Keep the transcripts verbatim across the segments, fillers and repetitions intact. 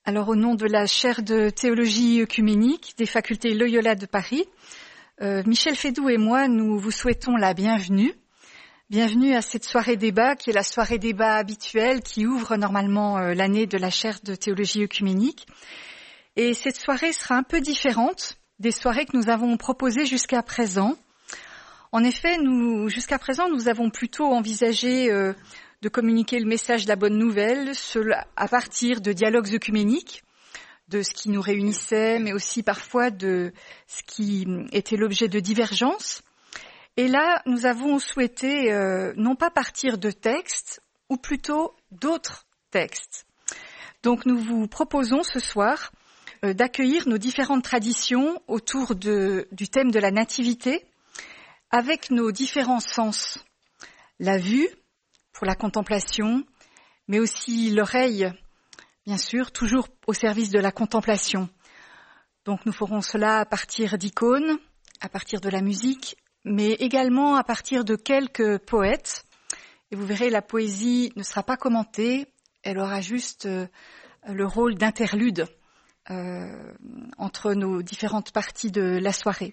Alors, au nom de la chaire de théologie œcuménique des facultés Loyola de Paris, euh, Michel Fédoux et moi, nous vous souhaitons la bienvenue. Bienvenue à cette soirée débat, qui est la soirée débat habituelle qui ouvre normalement euh, l'année de la chaire de théologie œcuménique. Et cette soirée sera un peu différente des soirées que nous avons proposées jusqu'à présent. En effet, nous, jusqu'à présent, nous avons plutôt envisagé euh, de communiquer le message de la bonne nouvelle à partir de dialogues œcuméniques, de ce qui nous réunissait, mais aussi parfois de ce qui était l'objet de divergences. Et là, nous avons souhaité euh, non pas partir de textes, ou plutôt d'autres textes. Donc nous vous proposons ce soir euh, d'accueillir nos différentes traditions autour de, du thème de la nativité, avec nos différents sens. La vue, pour la contemplation, mais aussi l'oreille, bien sûr, toujours au service de la contemplation. Donc nous ferons cela à partir d'icônes, à partir de la musique, mais également à partir de quelques poètes. Et vous verrez, la poésie ne sera pas commentée, elle aura juste euh, le rôle d'interlude euh, entre nos différentes parties de la soirée.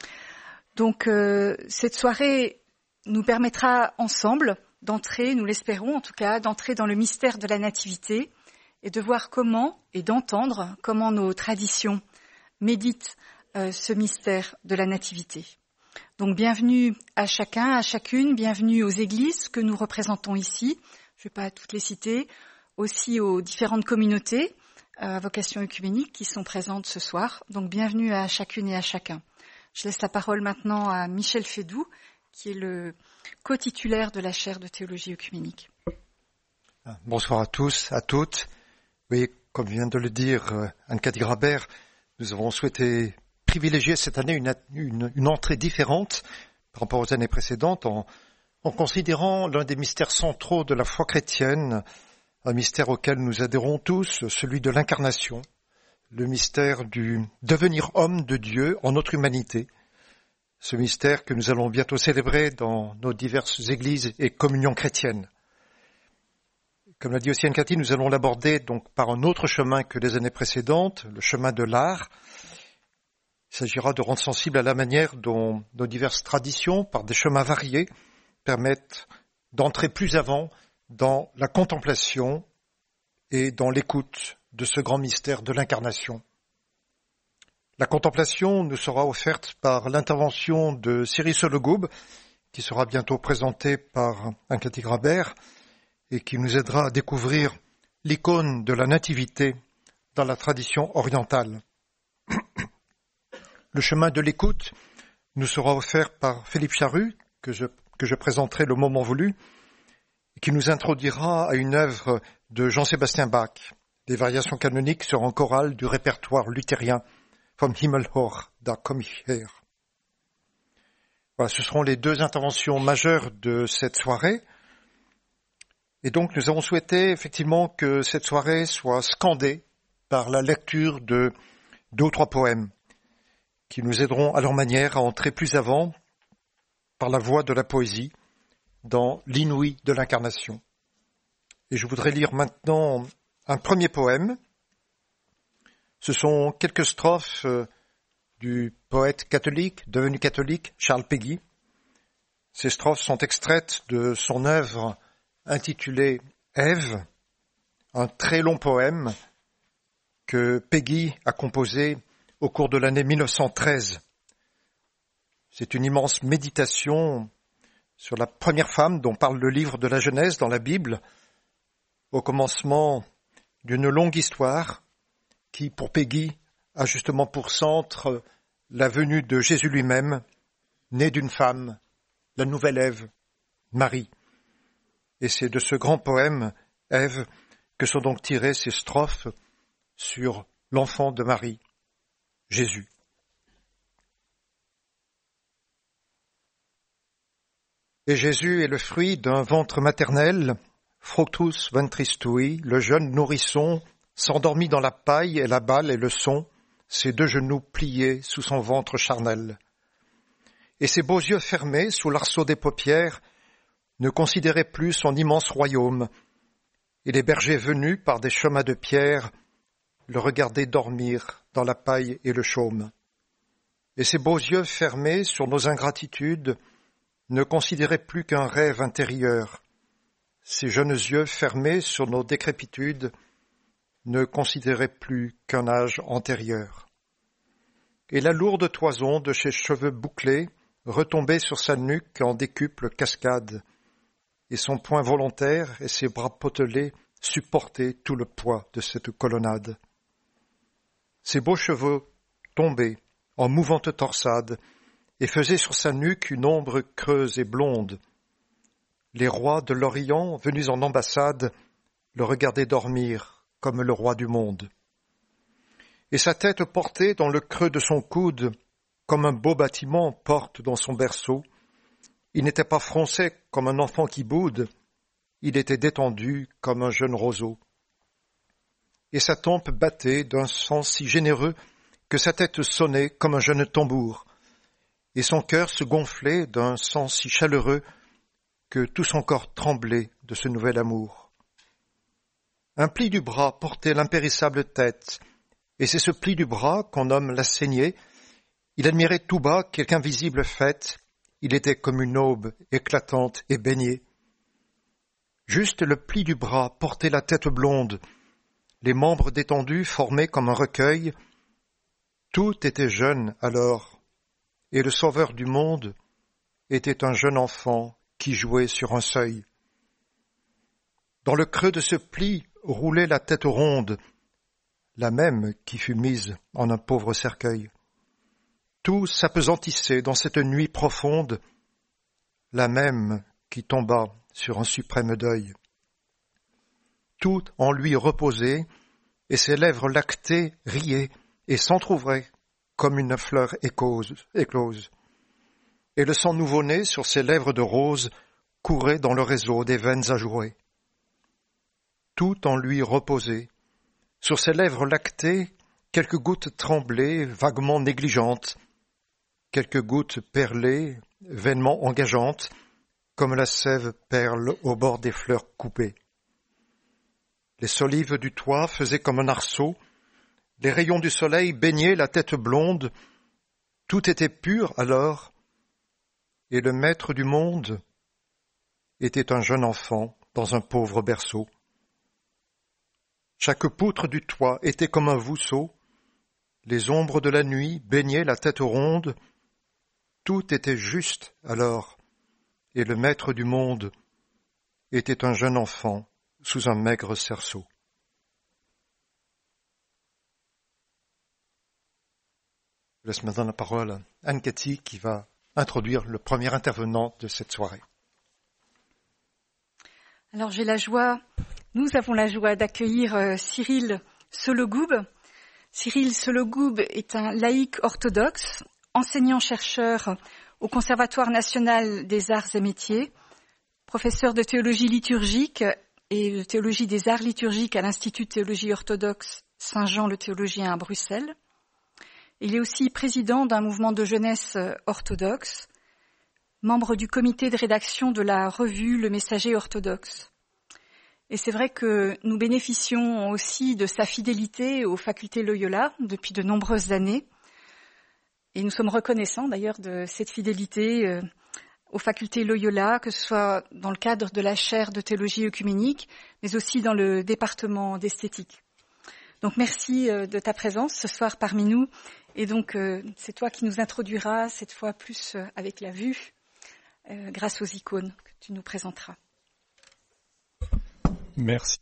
Donc euh, cette soirée nous permettra ensemble d'entrer, nous l'espérons en tout cas, d'entrer dans le mystère de la nativité et de voir comment, et d'entendre comment nos traditions méditent euh, ce mystère de la nativité. Donc bienvenue à chacun, à chacune, bienvenue aux églises que nous représentons ici, je ne vais pas toutes les citer, aussi aux différentes communautés à vocation œcuménique qui sont présentes ce soir. Donc bienvenue à chacune et à chacun. Je laisse la parole maintenant à Michel Fédoux, qui est le co-titulaire de la chaire de théologie œcuménique. Bonsoir à tous, à toutes. Oui, comme vient de le dire Anne-Cathy Grabert, nous avons souhaité privilégier cette année une, une, une entrée différente par rapport aux années précédentes en, en considérant l'un des mystères centraux de la foi chrétienne, un mystère auquel nous adhérons tous, celui de l'incarnation, le mystère du devenir homme de Dieu en notre humanité. Ce mystère que nous allons bientôt célébrer dans nos diverses églises et communions chrétiennes. Comme l'a dit aussi Anne-Cathy, nous allons l'aborder donc par un autre chemin que les années précédentes, le chemin de l'art. Il s'agira de rendre sensible à la manière dont nos diverses traditions, par des chemins variés, permettent d'entrer plus avant dans la contemplation et dans l'écoute de ce grand mystère de l'incarnation. La contemplation nous sera offerte par l'intervention de Cyril Sologoub, qui sera bientôt présentée par Anne-Cathy Grabert, et qui nous aidera à découvrir l'icône de la nativité dans la tradition orientale. Le chemin de l'écoute nous sera offert par Philippe Charru, que je, que je présenterai le moment voulu, et qui nous introduira à une œuvre de Jean-Sébastien Bach, les variations canoniques sur un choral du répertoire luthérien Vom Himmel hoch, da komm ich her. Voilà, ce seront les deux interventions majeures de cette soirée. Et donc, nous avons souhaité effectivement que cette soirée soit scandée par la lecture de deux ou trois poèmes qui nous aideront à leur manière à entrer plus avant par la voie de la poésie dans l'inouï de l'incarnation. Et je voudrais lire maintenant un premier poème. Ce sont quelques strophes du poète catholique, devenu catholique, Charles Péguy. Ces strophes sont extraites de son œuvre intitulée Ève, un très long poème que Péguy a composé au cours de l'année mille neuf cent treize. C'est une immense méditation sur la première femme dont parle le livre de la Genèse dans la Bible, au commencement d'une longue histoire qui, pour Péguy, a justement pour centre la venue de Jésus lui-même, né d'une femme, la nouvelle Ève, Marie. Et c'est de ce grand poème, Ève, que sont donc tirées ces strophes sur l'enfant de Marie, Jésus. Et Jésus est le fruit d'un ventre maternel, fructus ventris tui, le jeune nourrisson, s'endormit dans la paille et la balle et le son, ses deux genoux pliés sous son ventre charnel. Et ses beaux yeux fermés sous l'arceau des paupières ne considéraient plus son immense royaume, et les bergers venus par des chemins de pierre le regarder dormir dans la paille et le chaume. Et ses beaux yeux fermés sur nos ingratitudes ne considéraient plus qu'un rêve intérieur. Ses jeunes yeux fermés sur nos décrépitudes ne considéraient plus qu'un âge antérieur. Et la lourde toison de ses cheveux bouclés retombait sur sa nuque en décuple cascade, et son poing volontaire et ses bras potelés supportaient tout le poids de cette colonnade. Ses beaux cheveux tombaient en mouvante torsade et faisaient sur sa nuque une ombre creuse et blonde. Les rois de l'Orient, venus en ambassade, le regardaient dormir comme le roi du monde. Et sa tête portée dans le creux de son coude, comme un beau bâtiment porte dans son berceau, il n'était pas froncé comme un enfant qui boude, il était détendu comme un jeune roseau. Et sa tempe battait d'un sang si généreux que sa tête sonnait comme un jeune tambour, et son cœur se gonflait d'un sang si chaleureux que tout son corps tremblait de ce nouvel amour. Un pli du bras portait l'impérissable tête, et c'est ce pli du bras qu'on nomme la saignée. Il admirait tout bas quelque invisible fête, il était comme une aube éclatante et baignée. Juste le pli du bras portait la tête blonde, les membres détendus formaient comme un recueil. Tout était jeune alors, et le sauveur du monde était un jeune enfant qui jouait sur un seuil. Dans le creux de ce pli roulait la tête ronde, la même qui fut mise en un pauvre cercueil. Tout s'apesantissait dans cette nuit profonde, la même qui tomba sur un suprême deuil. Tout en lui reposait, et ses lèvres lactées riaient et s'entr'ouvraient comme une fleur éclose, éclose. Et le sang nouveau-né sur ses lèvres de rose courait dans le réseau des veines ajourées. Tout en lui reposait. Sur ses lèvres lactées, quelques gouttes tremblaient, vaguement négligentes, quelques gouttes perlées, vainement engageantes, comme la sève perle au bord des fleurs coupées. Les solives du toit faisaient comme un arceau, les rayons du soleil baignaient la tête blonde, tout était pur alors, et le maître du monde était un jeune enfant dans un pauvre berceau. Chaque poutre du toit était comme un vousseau, les ombres de la nuit baignaient la tête ronde, tout était juste alors, et le maître du monde était un jeune enfant sous un maigre cerceau. Je laisse maintenant la parole à Anne-Cathy qui va introduire le premier intervenant de cette soirée. Alors j'ai la joie, nous avons la joie d'accueillir euh, Cyril Sologoub. Cyril Sologoub est un laïc orthodoxe, enseignant-chercheur au Conservatoire national des arts et métiers, professeur de théologie liturgique et de théologie des arts liturgiques à l'Institut de théologie orthodoxe Saint-Jean le théologien à Bruxelles. Il est aussi président d'un mouvement de jeunesse orthodoxe, membre du comité de rédaction de la revue Le Messager orthodoxe. Et c'est vrai que nous bénéficions aussi de sa fidélité aux facultés Loyola depuis de nombreuses années. Et nous sommes reconnaissants d'ailleurs de cette fidélité aux facultés Loyola, que ce soit dans le cadre de la chaire de théologie œcuménique, mais aussi dans le département d'esthétique. Donc merci de ta présence ce soir parmi nous. Et donc c'est toi qui nous introduiras cette fois plus avec la vue, euh, grâce aux icônes que tu nous présenteras. Merci.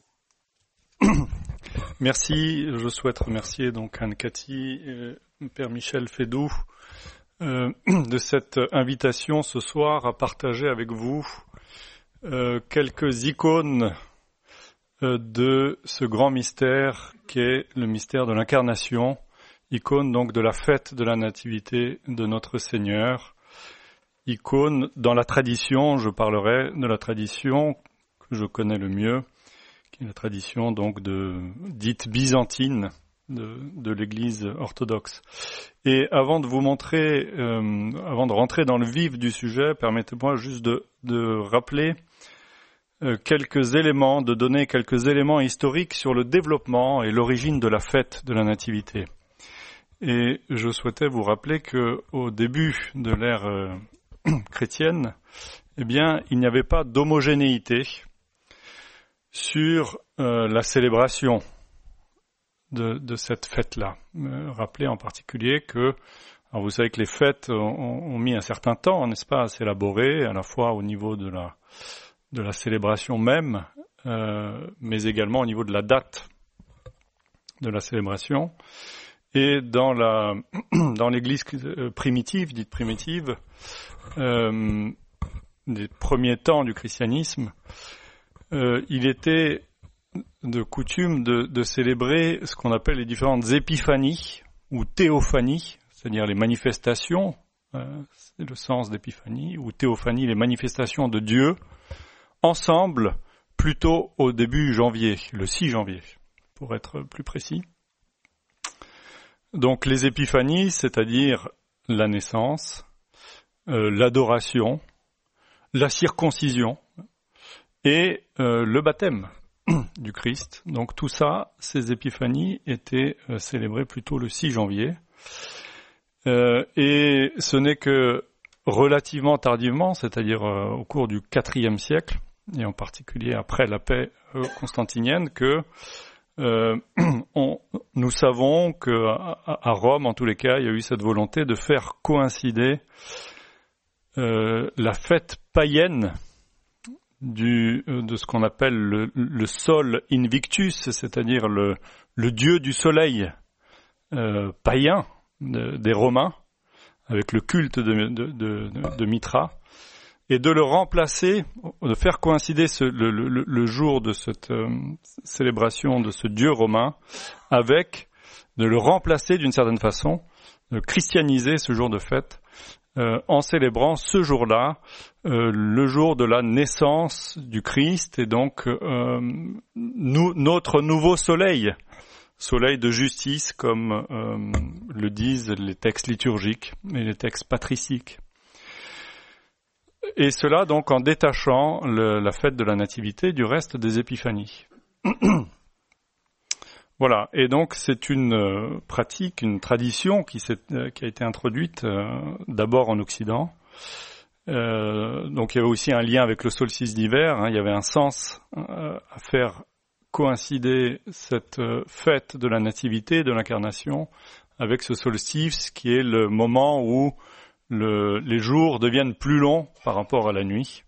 Merci. Je souhaite remercier donc Anne-Cathy et Père Michel Fédoux euh, de cette invitation ce soir à partager avec vous euh, quelques icônes euh, de ce grand mystère qu'est le mystère de l'incarnation, icône donc de la fête de la nativité de notre Seigneur, icône dans la tradition, je parlerai de la tradition que je connais le mieux, qui est la tradition donc de dite byzantine de, de l'Église orthodoxe. Et avant de vous montrer, euh, avant de rentrer dans le vif du sujet, permettez-moi juste de, de rappeler euh, quelques éléments, de donner quelques éléments historiques sur le développement et l'origine de la fête de la Nativité. Et je souhaitais vous rappeler que au début de l'ère euh, chrétienne, eh bien, il n'y avait pas d'homogénéité sur euh, la célébration de, de cette fête-là. Euh, rappelez en particulier que, alors vous savez que les fêtes ont, ont mis un certain temps, n'est-ce pas, à s'élaborer, à la fois au niveau de la, de la célébration même, euh, mais également au niveau de la date de la célébration. Et dans la dans l'Église primitive, dite primitive, euh, des premiers temps du christianisme, euh, il était de coutume de, de célébrer ce qu'on appelle les différentes épiphanies ou théophanies, c'est-à-dire les manifestations, euh, c'est le sens d'épiphanie, ou théophanie, les manifestations de Dieu, ensemble, plutôt au début janvier, le six janvier, pour être plus précis. Donc les épiphanies, c'est-à-dire la naissance, euh, l'adoration, la circoncision et euh, le baptême du Christ. Donc tout ça, ces épiphanies étaient euh, célébrées plutôt le six janvier. Euh, et ce n'est que relativement tardivement, c'est-à-dire euh, au cours du quatrième siècle, et en particulier après la paix euh, constantinienne, que Euh, on, nous savons qu'à à Rome, en tous les cas, il y a eu cette volonté de faire coïncider euh, la fête païenne du, de ce qu'on appelle le, le Sol Invictus, c'est-à-dire le, le dieu du soleil euh, païen de, des Romains, avec le culte de, de, de, de Mitra, et de le remplacer, de faire coïncider ce, le, le, le jour de cette euh, célébration de ce dieu romain avec, de le remplacer d'une certaine façon, de christianiser ce jour de fête euh, en célébrant ce jour-là, euh, le jour de la naissance du Christ et donc euh, nous, notre nouveau soleil, soleil de justice comme euh, le disent les textes liturgiques et les textes patriciques. Et cela donc en détachant le, la fête de la Nativité du reste des épiphanies. Voilà, et donc c'est une euh, pratique, une tradition qui, s'est, euh, qui a été introduite euh, d'abord en Occident. Euh, donc il y avait aussi un lien avec le solstice d'hiver, hein, il y avait un sens euh, à faire coïncider cette euh, fête de la Nativité, de l'Incarnation, avec ce solstice qui est le moment où Le, les jours deviennent plus longs par rapport à la nuit,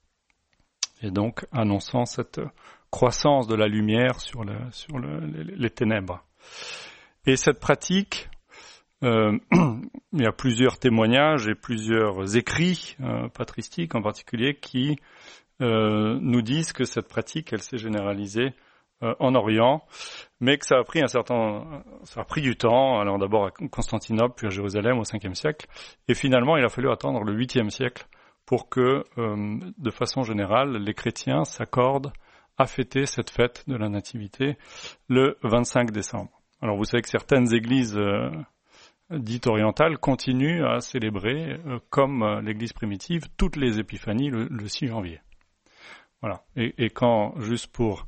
et donc annonçant cette croissance de la lumière sur, le, sur le, les, les ténèbres. Et cette pratique, euh, il y a plusieurs témoignages et plusieurs écrits euh, patristiques en particulier qui euh, nous disent que cette pratique, elle s'est généralisée euh, en Orient, mais que ça a pris un certain, ça a pris du temps, alors d'abord à Constantinople, puis à Jérusalem au cinquième siècle, et finalement il a fallu attendre le huitième siècle pour que, euh, de façon générale, les chrétiens s'accordent à fêter cette fête de la Nativité le vingt-cinq décembre. Alors vous savez que certaines églises euh, dites orientales continuent à célébrer, euh, comme euh, l'église primitive, toutes les épiphanies le, le six janvier. Voilà. Et, et quand, juste pour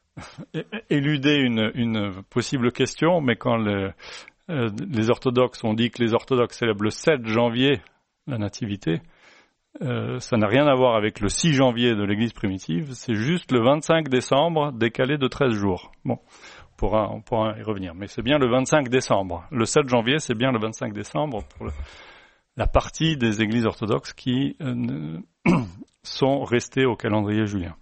éluder une, une possible question, mais quand le, euh, les orthodoxes ont dit que les orthodoxes célèbrent le sept janvier la Nativité, euh, ça n'a rien à voir avec le six janvier de l'église primitive, c'est juste le vingt-cinq décembre décalé de treize jours. Bon, on pourra, on pourra y revenir, mais c'est bien le vingt-cinq décembre. Le sept janvier, c'est bien le vingt-cinq décembre pour le, la partie des églises orthodoxes qui euh, sont restées au calendrier julien.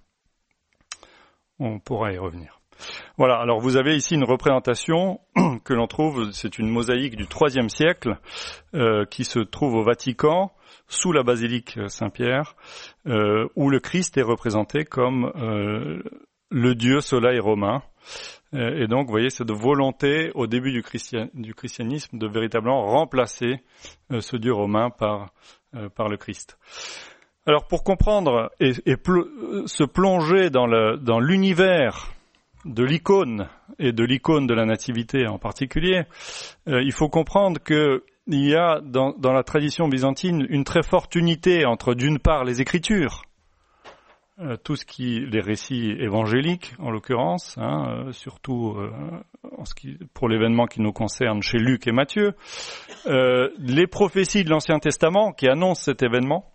On pourra y revenir. Voilà, alors vous avez ici une représentation que l'on trouve, c'est une mosaïque du troisième siècle euh, qui se trouve au Vatican, sous la basilique Saint-Pierre, euh, où le Christ est représenté comme euh, le dieu soleil romain. Euh, et donc, vous voyez, cette volonté au début du, christian, du christianisme de véritablement remplacer euh, ce dieu romain par, euh, par le Christ. Alors, pour comprendre et, et pl- se plonger dans, le, dans l'univers de l'icône et de l'icône de la Nativité en particulier, euh, il faut comprendre que il y a dans, dans la tradition byzantine une très forte unité entre, d'une part, les Écritures, euh, tout ce qui, les récits évangéliques en l'occurrence, hein, euh, surtout euh, en ce qui, pour l'événement qui nous concerne chez Luc et Matthieu, euh, les prophéties de l'Ancien Testament qui annoncent cet événement,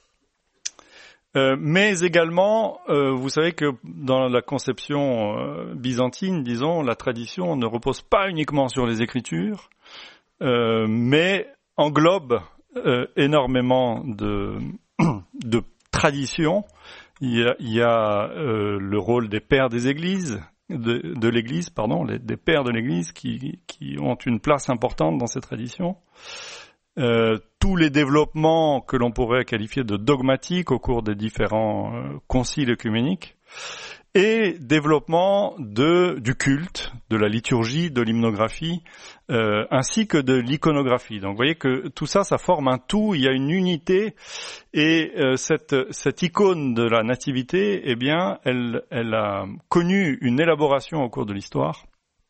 euh, mais également, euh, vous savez que dans la conception euh, byzantine, disons, la tradition ne repose pas uniquement sur les Écritures, euh, mais englobe euh, énormément de, de traditions. Il y a, il y a euh, le rôle des pères des églises, de, de l'Église, pardon, les, des pères de l'Église qui, qui ont une place importante dans ces traditions. Euh, tous les développements que l'on pourrait qualifier de dogmatiques au cours des différents euh, conciles œcuméniques, et développement de, du culte, de la liturgie, de l'hymnographie, euh, ainsi que de l'iconographie. Donc vous voyez que tout ça, ça forme un tout, il y a une unité, et euh, cette, cette icône de la nativité, eh bien, elle, elle a connu une élaboration au cours de l'histoire,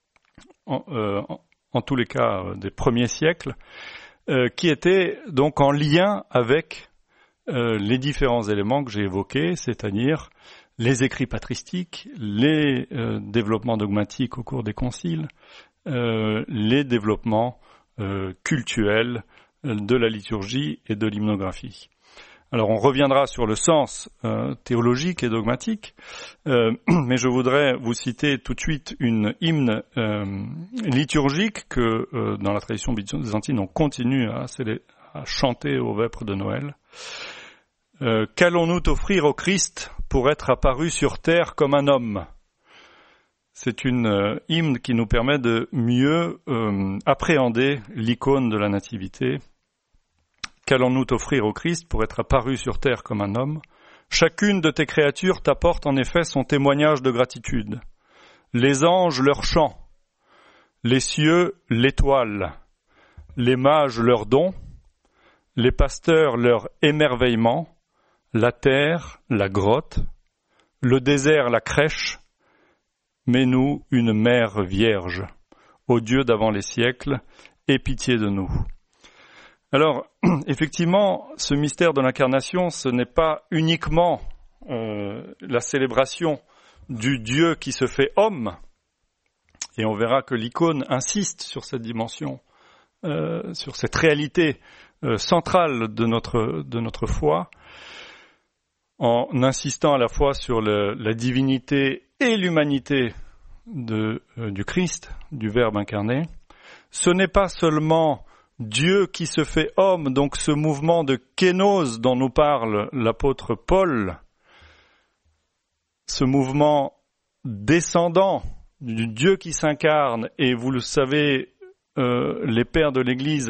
en, euh, en, en tous les cas euh, des premiers siècles, euh, qui était donc en lien avec euh, les différents éléments que j'ai évoqués, c'est-à-dire les écrits patristiques, les euh, développements dogmatiques au cours des conciles, euh, les développements euh, cultuels de la liturgie et de l'hymnographie. Alors on reviendra sur le sens euh, théologique et dogmatique, euh, mais je voudrais vous citer tout de suite une hymne euh, liturgique que euh, dans la tradition byzantine on continue à, à chanter aux vêpres de Noël. Euh, qu'allons-nous t'offrir au Christ pour être apparu sur terre comme un homme? C'est une euh, hymne qui nous permet de mieux euh, appréhender l'icône de la nativité. Qu'allons-nous t'offrir au Christ pour être apparu sur terre comme un homme? Chacune de tes créatures t'apporte en effet son témoignage de gratitude. Les anges leur chant, les cieux l'étoile, les mages leur don, les pasteurs leur émerveillement, la terre, la grotte, le désert, la crèche, mais nous, une mère vierge. Ô Dieu d'avant les siècles, aie pitié de nous. Alors, effectivement, ce mystère de l'incarnation, ce n'est pas uniquement euh, la célébration du Dieu qui se fait homme, et on verra que l'icône insiste sur cette dimension, euh, sur cette réalité euh, centrale de notre, de notre foi, en insistant à la fois sur le, la divinité et l'humanité de, euh, du Christ, du Verbe incarné. Ce n'est pas seulement Dieu qui se fait homme, donc ce mouvement de kénose dont nous parle l'apôtre Paul, ce mouvement descendant du Dieu qui s'incarne, et vous le savez, euh, les pères de l'Église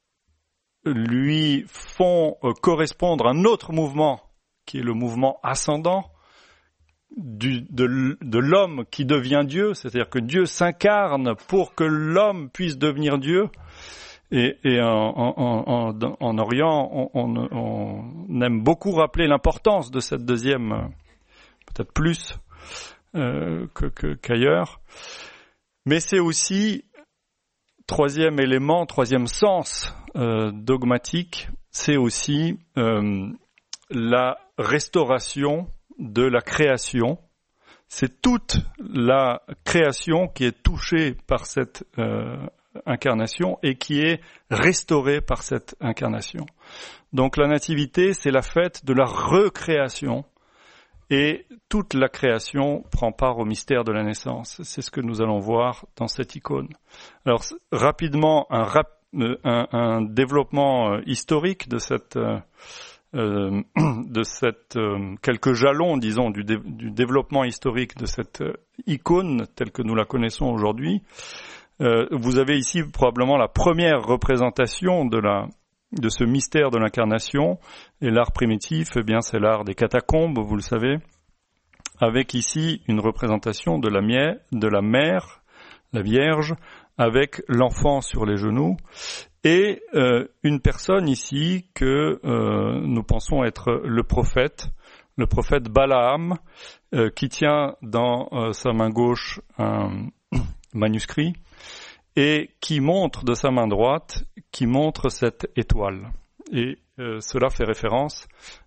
lui font euh, correspondre un autre mouvement qui est le mouvement ascendant du, de, de l'homme qui devient Dieu, c'est-à-dire que Dieu s'incarne pour que l'homme puisse devenir Dieu. Et, et en, en, en, en Orient, on, on, on aime beaucoup rappeler l'importance de cette deuxième, peut-être plus euh, que, que, qu'ailleurs. Mais c'est aussi, troisième élément, troisième sens euh, dogmatique, c'est aussi euh, la restauration de la création. C'est toute la création qui est touchée par cette euh, incarnation et qui est restaurée par cette incarnation. Donc la nativité, c'est la fête de la recréation, et toute la création prend part au mystère de la naissance. C'est ce que nous allons voir dans cette icône. Alors rapidement, un, rap, un, un développement historique de cette euh, Euh, de cette euh, quelques jalons, disons, du, dé, du développement historique de cette euh, icône telle que nous la connaissons aujourd'hui. Euh, vous avez ici probablement la première représentation de la de ce mystère de l'incarnation, et l'art primitif, eh bien, c'est l'art des catacombes, vous le savez, avec ici une représentation de la, mie, de la mère, la Vierge, avec l'enfant sur les genoux, et euh, une personne ici que euh, nous pensons être le prophète, le prophète Balaam, euh, qui tient dans euh, sa main gauche un manuscrit et qui montre de sa main droite, qui montre cette étoile. Et euh, cela fait référence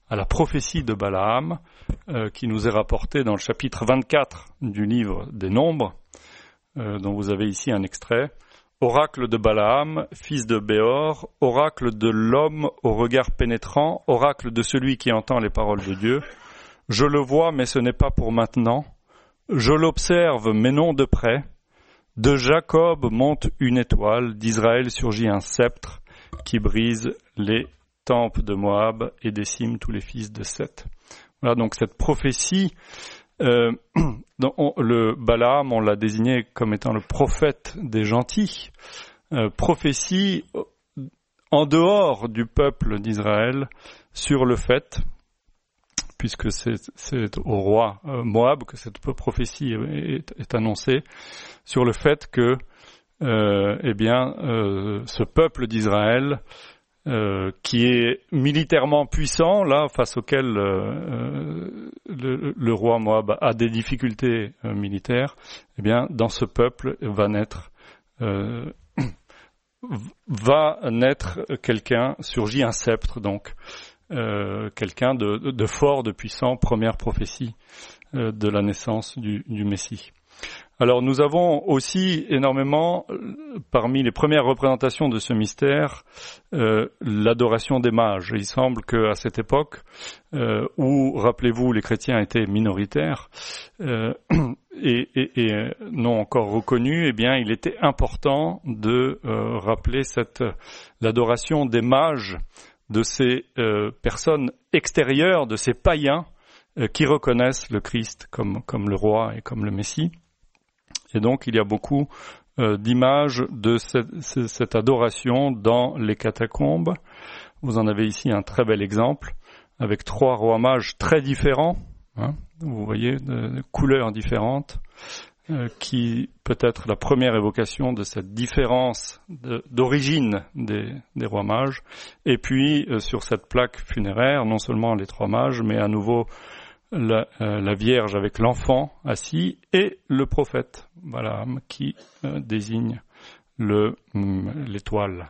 à la prophétie de Balaam, euh, qui nous est rapportée dans le chapitre vingt-quatre du livre des Nombres, euh, dont vous avez ici un extrait. Oracle de Balaam, fils de Béor, oracle de l'homme au regard pénétrant, oracle de celui qui entend les paroles de Dieu. Je le vois, mais ce n'est pas pour maintenant. Je l'observe, mais non de près. De Jacob monte une étoile, d'Israël surgit un sceptre qui brise les tempes de Moab et décime tous les fils de Seth. Voilà donc cette prophétie. Euh, dans, on, le Balaam, on l'a désigné comme étant le prophète des gentils. Euh, prophétie en dehors du peuple d'Israël sur le fait, puisque c'est, c'est au roi euh, Moab que cette prophétie est, est annoncée, sur le fait que, euh, eh bien, euh, ce peuple d'Israël, euh, qui est militairement puissant, là, face auquel euh, le, le roi Moab a des difficultés euh, militaires, eh bien, dans ce peuple va naître, euh, va naître quelqu'un, surgit un sceptre, donc, euh, quelqu'un de, de fort, de puissant, première prophétie euh, de la naissance du, du Messie. Alors nous avons aussi énormément, parmi les premières représentations de ce mystère, euh, l'adoration des mages. Il semble qu'à cette époque, euh, où, rappelez-vous, les chrétiens étaient minoritaires euh, et, et, et non encore reconnus, eh bien, il était important de euh, rappeler cette l'adoration des mages, de ces euh, personnes extérieures, de ces païens euh, qui reconnaissent le Christ comme, comme le roi et comme le Messie. Et donc, il y a beaucoup euh, d'images de cette, cette adoration dans les catacombes. Vous en avez ici un très bel exemple, avec trois rois mages très différents, hein, vous voyez, de, de couleurs différentes, euh, qui peut être la première évocation de cette différence de, d'origine des, des rois mages. Et puis, euh, sur cette plaque funéraire, non seulement les trois mages, mais à nouveau La, euh, la Vierge avec l'enfant assis et le prophète Balaam qui euh, désigne le, hum, l'étoile.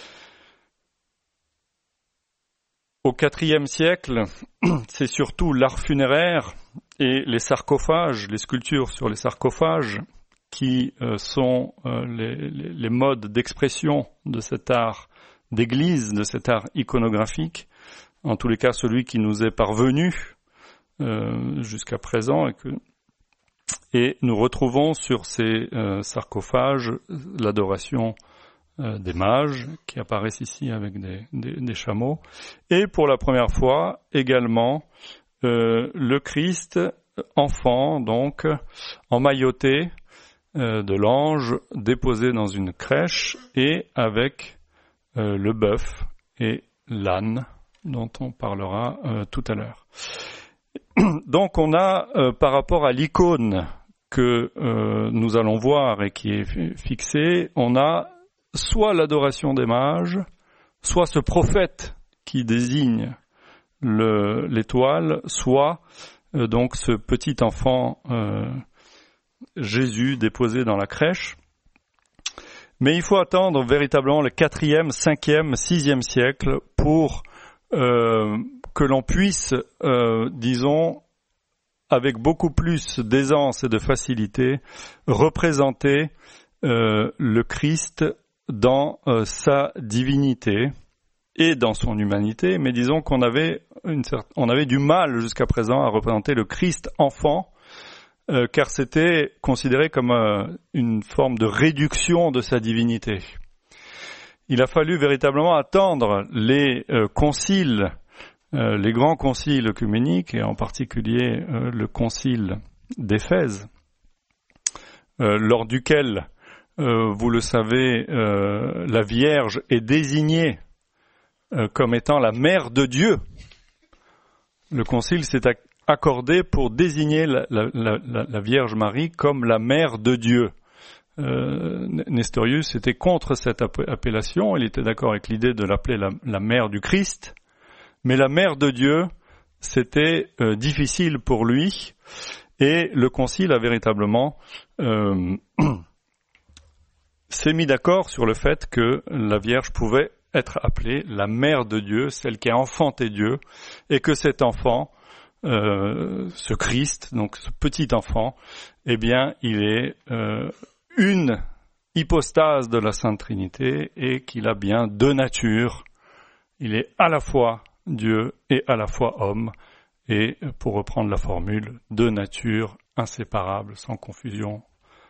Au quatrième siècle, c'est surtout l'art funéraire et les sarcophages, les sculptures sur les sarcophages qui euh, sont euh, les, les, les modes d'expression de cet art d'église, de cet art iconographique, en tous les cas celui qui nous est parvenu Euh, jusqu'à présent, et, que, et nous retrouvons sur ces euh, sarcophages l'adoration euh, des mages qui apparaissent ici avec des, des, des chameaux, et pour la première fois également euh, le Christ enfant, donc emmailloté euh, de l'ange, déposé dans une crèche, et avec euh, le bœuf et l'âne dont on parlera euh, tout à l'heure. Donc on a, euh, par rapport à l'icône que euh, nous allons voir et qui est fixée, on a soit l'adoration des mages, soit ce prophète qui désigne le, l'étoile, soit euh, donc ce petit enfant euh, Jésus déposé dans la crèche. Mais il faut attendre véritablement le quatrième, cinquième, sixième siècle pour euh, que l'on puisse, euh, disons, avec beaucoup plus d'aisance et de facilité, représenter euh, le Christ dans euh, sa divinité et dans son humanité, mais disons qu'on avait, une certaine, on avait du mal jusqu'à présent à représenter le Christ enfant, euh, car c'était considéré comme euh, une forme de réduction de sa divinité. Il a fallu véritablement attendre les euh, conciles, euh, les grands conciles œcuméniques, et en particulier euh, le concile d'Éphèse, euh, lors duquel, euh, vous le savez, euh, la Vierge est désignée euh, comme étant la mère de Dieu. Le concile s'est accordé pour désigner la, la, la, la Vierge Marie comme la mère de Dieu. Euh, Nestorius était contre cette appellation, il était d'accord avec l'idée de l'appeler la, la mère du Christ, mais la mère de Dieu, c'était euh, difficile pour lui, et le concile a véritablement euh, s'est mis d'accord sur le fait que la Vierge pouvait être appelée la mère de Dieu, celle qui a enfanté Dieu, et que cet enfant, euh, ce Christ, donc ce petit enfant, eh bien, il est euh, une hypostase de la Sainte Trinité et qu'il a bien deux natures. Il est à la fois Dieu et à la fois homme, et pour reprendre la formule, deux natures inséparables, sans confusion.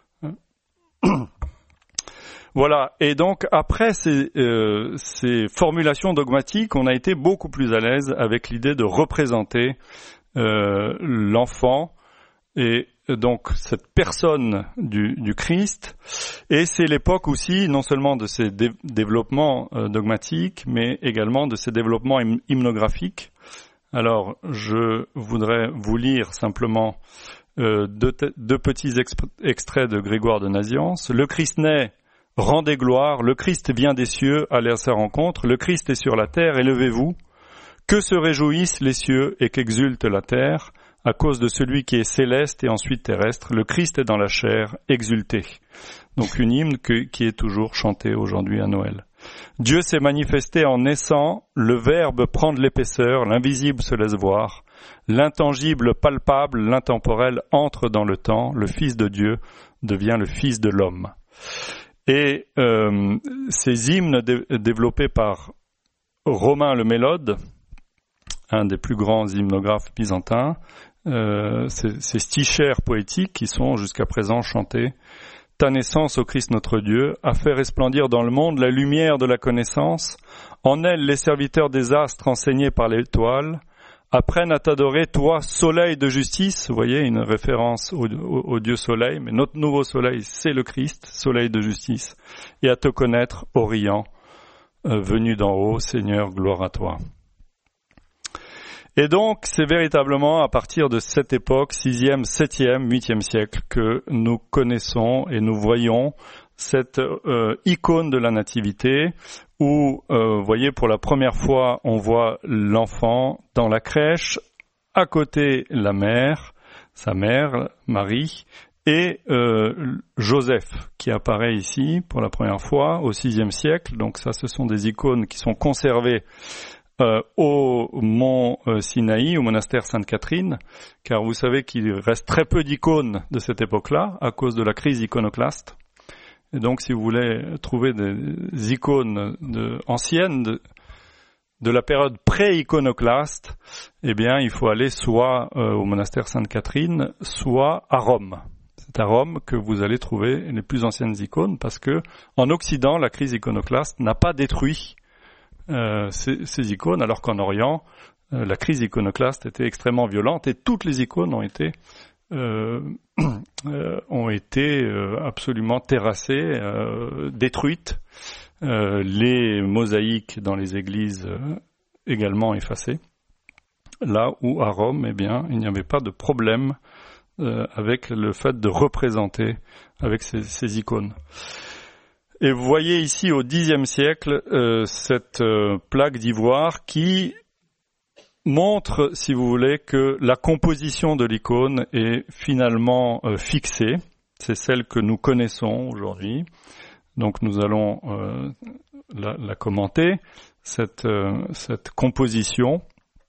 Voilà, et donc après ces, euh, ces formulations dogmatiques, on a été beaucoup plus à l'aise avec l'idée de représenter euh, l'enfant et donc cette personne du, du Christ. Et c'est l'époque aussi non seulement de ces dé- développements euh, dogmatiques, mais également de ces développements hym- hymnographiques. Alors, je voudrais vous lire simplement euh, deux, te- deux petits exp- extraits de Grégoire de Nazianze. Le Christ naît, rendez gloire, le Christ vient des cieux, allez à sa rencontre, le Christ est sur la terre, élevez-vous. Que se réjouissent les cieux et qu'exulte la terre à cause de celui qui est céleste et ensuite terrestre. Le Christ est dans la chair, exulté. Donc une hymne que, qui est toujours chantée aujourd'hui à Noël. Dieu s'est manifesté en naissant, le Verbe prend de l'épaisseur, l'invisible se laisse voir, l'intangible palpable, l'intemporel entre dans le temps, le Fils de Dieu devient le Fils de l'homme. Et euh, ces hymnes dé- développés par Romain le Mélode, un des plus grands hymnographes byzantins, euh, ces, ces stichères poétiques qui sont jusqu'à présent chantés. Ta naissance, ô Christ notre Dieu, a fait resplendir dans le monde la lumière de la connaissance. En elle, les serviteurs des astres enseignés par l'étoile apprennent à t'adorer, toi, soleil de justice. Vous voyez, une référence au, au, au Dieu soleil, mais notre nouveau soleil, c'est le Christ, soleil de justice, et à te connaître, Orient, euh, venu d'en haut, Seigneur, gloire à toi. Et donc, c'est véritablement à partir de cette époque, sixième, septième, huitième siècle, que nous connaissons et nous voyons cette euh, icône de la nativité où, euh, vous voyez, pour la première fois, on voit l'enfant dans la crèche, à côté la mère, sa mère, Marie, et euh, Joseph, qui apparaît ici pour la première fois au sixième siècle. Donc ça, ce sont des icônes qui sont conservées Euh, au mont euh, Sinaï, au monastère Sainte-Catherine, car vous savez qu'il reste très peu d'icônes de cette époque-là, à cause de la crise iconoclaste. Et donc, si vous voulez trouver des icônes de, anciennes de, de la période pré-iconoclaste, eh bien, il faut aller soit euh, au monastère Sainte-Catherine, soit à Rome. C'est à Rome que vous allez trouver les plus anciennes icônes, parce que en Occident, la crise iconoclaste n'a pas détruit Euh, ces, ces icônes, alors qu'en Orient, euh, la crise iconoclaste était extrêmement violente et toutes les icônes ont été euh, euh, ont été euh, absolument terrassées, euh, détruites, euh, les mosaïques dans les églises euh, également effacées. Là où à Rome, eh bien, il n'y avait pas de problème euh, avec le fait de représenter avec ces, ces icônes. Et vous voyez ici au dixième siècle euh, cette euh, plaque d'ivoire qui montre, si vous voulez, que la composition de l'icône est finalement euh, fixée. C'est celle que nous connaissons aujourd'hui. Donc nous allons euh, la, la commenter, cette, euh, cette composition.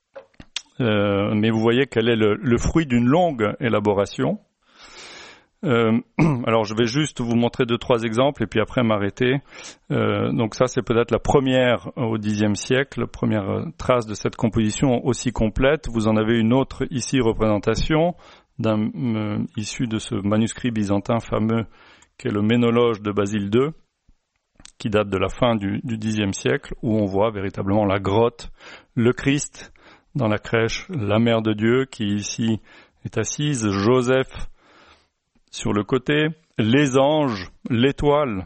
Euh, mais vous voyez qu'elle est le, le fruit d'une longue élaboration. Euh, alors je vais juste vous montrer deux trois exemples et puis après m'arrêter. Euh, donc ça c'est peut-être la première au dixième siècle, la première trace de cette composition aussi complète. Vous en avez une autre ici, représentation d'un euh, issu de ce manuscrit byzantin fameux qu'est le Ménologe de Basile deux, qui date de la fin du, du dixième siècle, où on voit véritablement la grotte, le Christ dans la crèche, la Mère de Dieu qui ici est assise, Joseph sur le côté, les anges, l'étoile,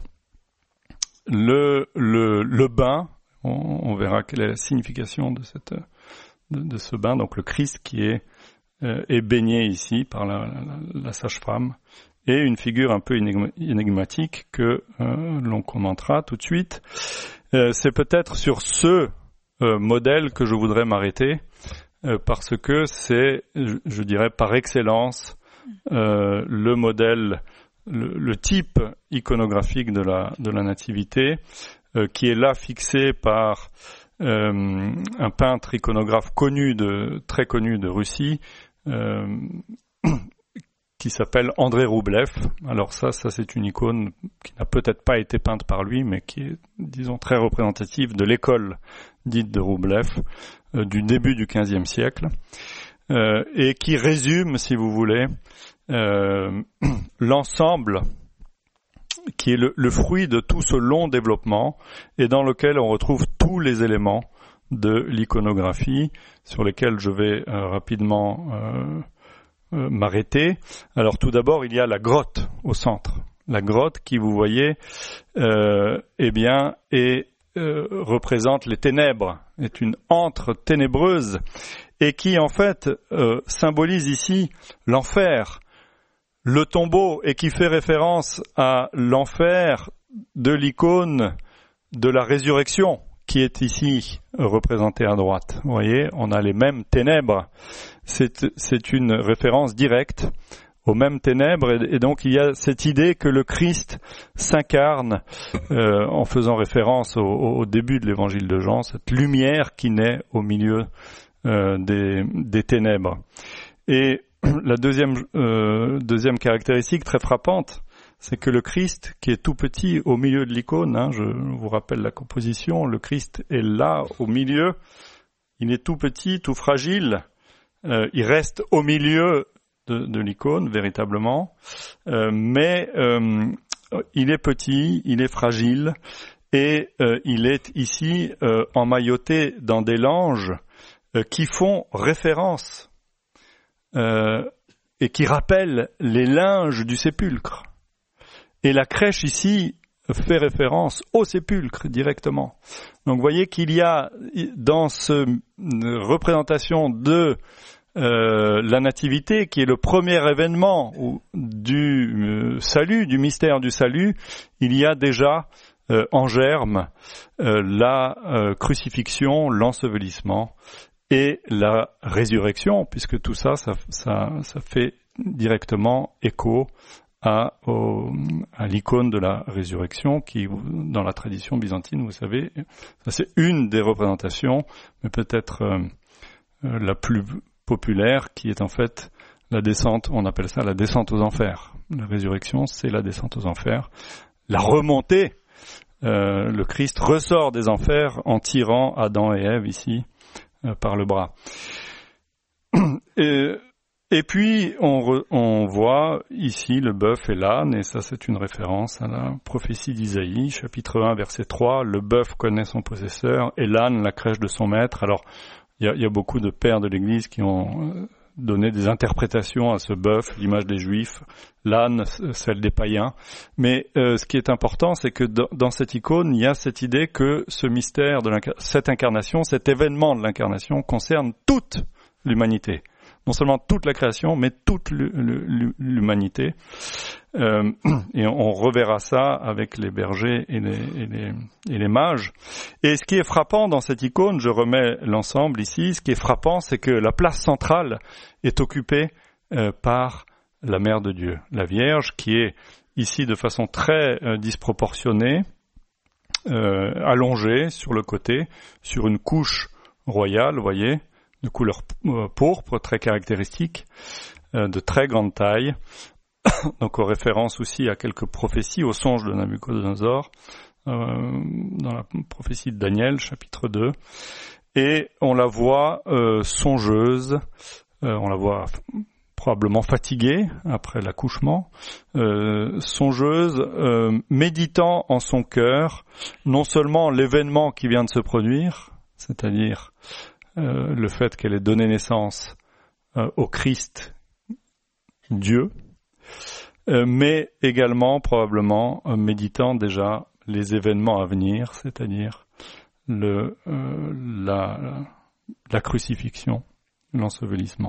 le, le, le bain, on, on verra quelle est la signification de, cette, de, de ce bain, donc le Christ qui est, euh, est baigné ici par la, la, la sage-femme, et une figure un peu énigmatique que euh, l'on commentera tout de suite. Euh, c'est peut-être sur ce euh, modèle que je voudrais m'arrêter, euh, parce que c'est, je, je dirais par excellence, Euh, le modèle, le, le type iconographique de la, de la nativité. euh, qui est là fixé par euh, un peintre iconographe connu de très connu de Russie, euh, qui s'appelle André Roublev. Alors ça, ça c'est une icône qui n'a peut-être pas été peinte par lui, mais qui est, disons, très représentative de l'école dite de Roublev euh, du début du quinzième siècle, euh, et qui résume, si vous voulez, euh, l'ensemble qui est le, le fruit de tout ce long développement et dans lequel on retrouve tous les éléments de l'iconographie sur lesquels je vais euh, rapidement euh, euh, m'arrêter. Alors tout d'abord, il y a la grotte au centre. La grotte qui, vous voyez, euh, eh bien, est, euh, représente les ténèbres, est une antre ténébreuse et qui, en fait, euh, symbolise ici l'enfer, le tombeau, et qui fait référence à l'enfer de l'icône de la résurrection, qui est ici représenté à droite. Vous voyez, on a les mêmes ténèbres. C'est, c'est une référence directe aux mêmes ténèbres, et, et donc il y a cette idée que le Christ s'incarne euh, en faisant référence au, au début de l'évangile de Jean, cette lumière qui naît au milieu euh, des, des ténèbres. Et la deuxième, euh, deuxième caractéristique très frappante, c'est que le Christ, qui est tout petit au milieu de l'icône, hein, je vous rappelle la composition, le Christ est là au milieu, il est tout petit, tout fragile, euh, il reste au milieu de, de l'icône véritablement, euh, mais euh, il est petit, il est fragile, et euh, il est ici euh, emmailloté dans des langes euh, qui font référence euh, et qui rappellent les linges du sépulcre. Et la crèche ici fait référence au sépulcre directement. Donc vous voyez qu'il y a dans cette représentation de euh, la nativité, qui est le premier événement du euh, salut, du mystère du salut, il y a déjà euh, en germe euh, la euh, crucifixion, l'ensevelissement et la résurrection, puisque tout ça, ça, ça, ça fait directement écho À, au, à l'icône de la résurrection qui, dans la tradition byzantine, vous savez, ça c'est une des représentations, mais peut-être euh, euh, la plus populaire, qui est en fait la descente, on appelle ça la descente aux enfers. La résurrection, c'est la descente aux enfers. La remontée, euh, le Christ ressort des enfers en tirant Adam et Ève ici euh, par le bras. Et, Et puis, on, re, on voit ici le bœuf et l'âne, et ça c'est une référence à la prophétie d'Isaïe, chapitre un, verset trois, le bœuf connaît son possesseur, et l'âne la crèche de son maître. Alors, il y a, y a beaucoup de pères de l'Église qui ont donné des interprétations à ce bœuf, l'image des Juifs, l'âne, celle des païens. Mais euh, ce qui est important, c'est que dans, dans cette icône, il y a cette idée que ce mystère de cette incarnation, cet événement de l'incarnation concerne toute l'humanité. Non seulement toute la création, mais toute l'humanité. Euh, et on reverra ça avec les bergers et les, et, les, et les mages. Et ce qui est frappant dans cette icône, je remets l'ensemble ici, ce qui est frappant, c'est que la place centrale est occupée euh, par la Mère de Dieu, la Vierge, qui est ici de façon très euh, disproportionnée, euh, allongée sur le côté, sur une couche royale, vous voyez, de couleur pourpre, très caractéristique, euh, de très grande taille, donc aux références aussi à quelques prophéties, au songe de Nabuchodonosor, euh, dans la prophétie de Daniel, chapitre deux, et on la voit euh, songeuse, euh, on la voit probablement fatiguée après l'accouchement, euh, songeuse, euh, méditant en son cœur, non seulement l'événement qui vient de se produire, c'est-à-dire Euh, le fait qu'elle ait donné naissance euh, au Christ, Dieu, euh, mais également probablement euh, méditant déjà les événements à venir, c'est-à-dire le, euh, la, la crucifixion, l'ensevelissement.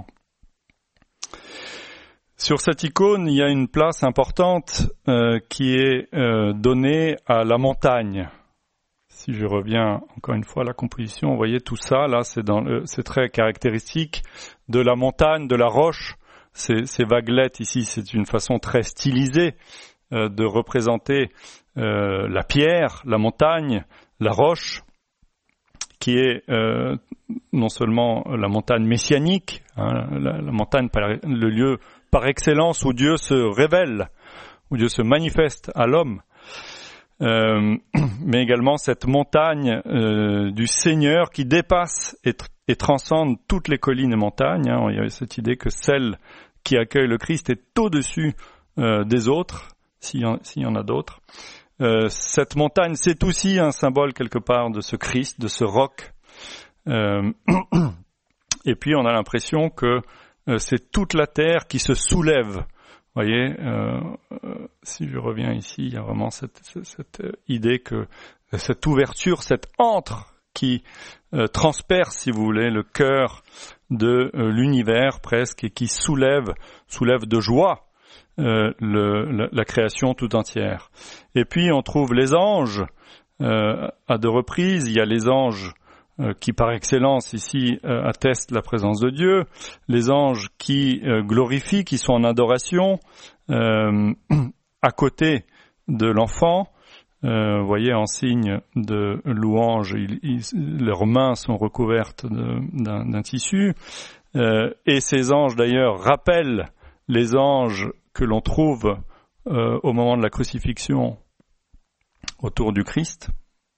Sur cette icône, il y a une place importante euh, qui est euh, donnée à la montagne. Si je reviens encore une fois à la composition, vous voyez tout ça, là, c'est, dans le, c'est très caractéristique de la montagne, de la roche. Ces, ces vaguelettes ici, c'est une façon très stylisée euh, de représenter euh, la pierre, la montagne, la roche, qui est euh, non seulement la montagne messianique, hein, la, la montagne, par, le lieu par excellence où Dieu se révèle, où Dieu se manifeste à l'homme, euh, mais également cette montagne euh, du Seigneur qui dépasse et, tr- et transcende toutes les collines et montagnes. Hein. Il y a cette idée que celle qui accueille le Christ est au-dessus euh, des autres, s'il y en, s'il y en a d'autres. Euh, cette montagne, c'est aussi un symbole quelque part de ce Christ, de ce roc. Euh, et puis on a l'impression que euh, c'est toute la terre qui se soulève. Vous voyez, euh, euh, si je reviens ici, il y a vraiment cette, cette, cette idée que cette ouverture, cette antre qui euh, transperce, si vous voulez, le cœur de euh, l'univers presque et qui soulève, soulève de joie euh, le, la, la création tout entière. Et puis on trouve les anges euh, à deux reprises. Il y a les anges euh, qui par excellence ici euh, attestent la présence de Dieu, les anges qui euh, glorifient, qui sont en adoration euh, à côté de l'enfant. Euh, vous voyez, en signe de louange, ils, ils, leurs mains sont recouvertes de, d'un, d'un tissu. Euh, et ces anges, d'ailleurs, rappellent les anges que l'on trouve euh, au moment de la crucifixion autour du Christ.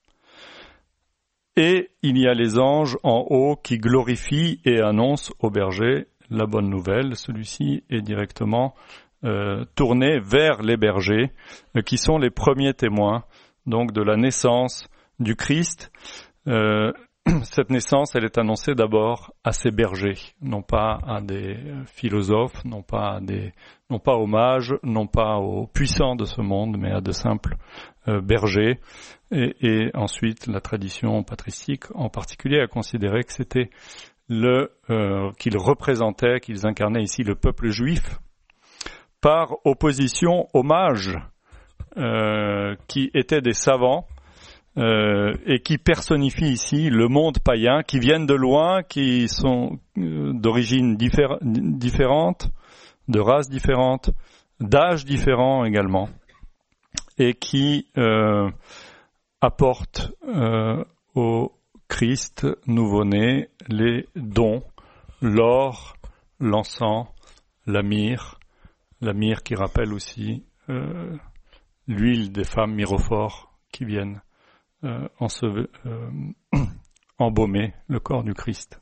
Et il y a les anges en haut qui glorifient et annoncent au berger la bonne nouvelle. Celui-ci est directement euh, tourné vers les bergers, euh, qui sont les premiers témoins donc de la naissance du Christ. Euh, cette naissance, elle est annoncée d'abord à ces bergers, non pas à des philosophes, non pas à des, non pas aux mages, non pas aux puissants de ce monde, mais à de simples euh, bergers. Et, et ensuite, la tradition patristique, en particulier, a considéré que c'était le euh, qu'ils représentaient, qu'ils incarnaient ici le peuple juif, par opposition aux mages, euh, qui étaient des savants. Euh, et qui personnifie ici le monde païen, qui viennent de loin, qui sont euh, d'origine diffé- différente, de races différentes, d'âges différents également, et qui euh, apportent euh, au Christ nouveau-né les dons, l'or, l'encens, la myrrhe, la myrrhe qui rappelle aussi euh, l'huile des femmes myrophores qui viennent Euh, enseve, euh, embaumer le corps du Christ.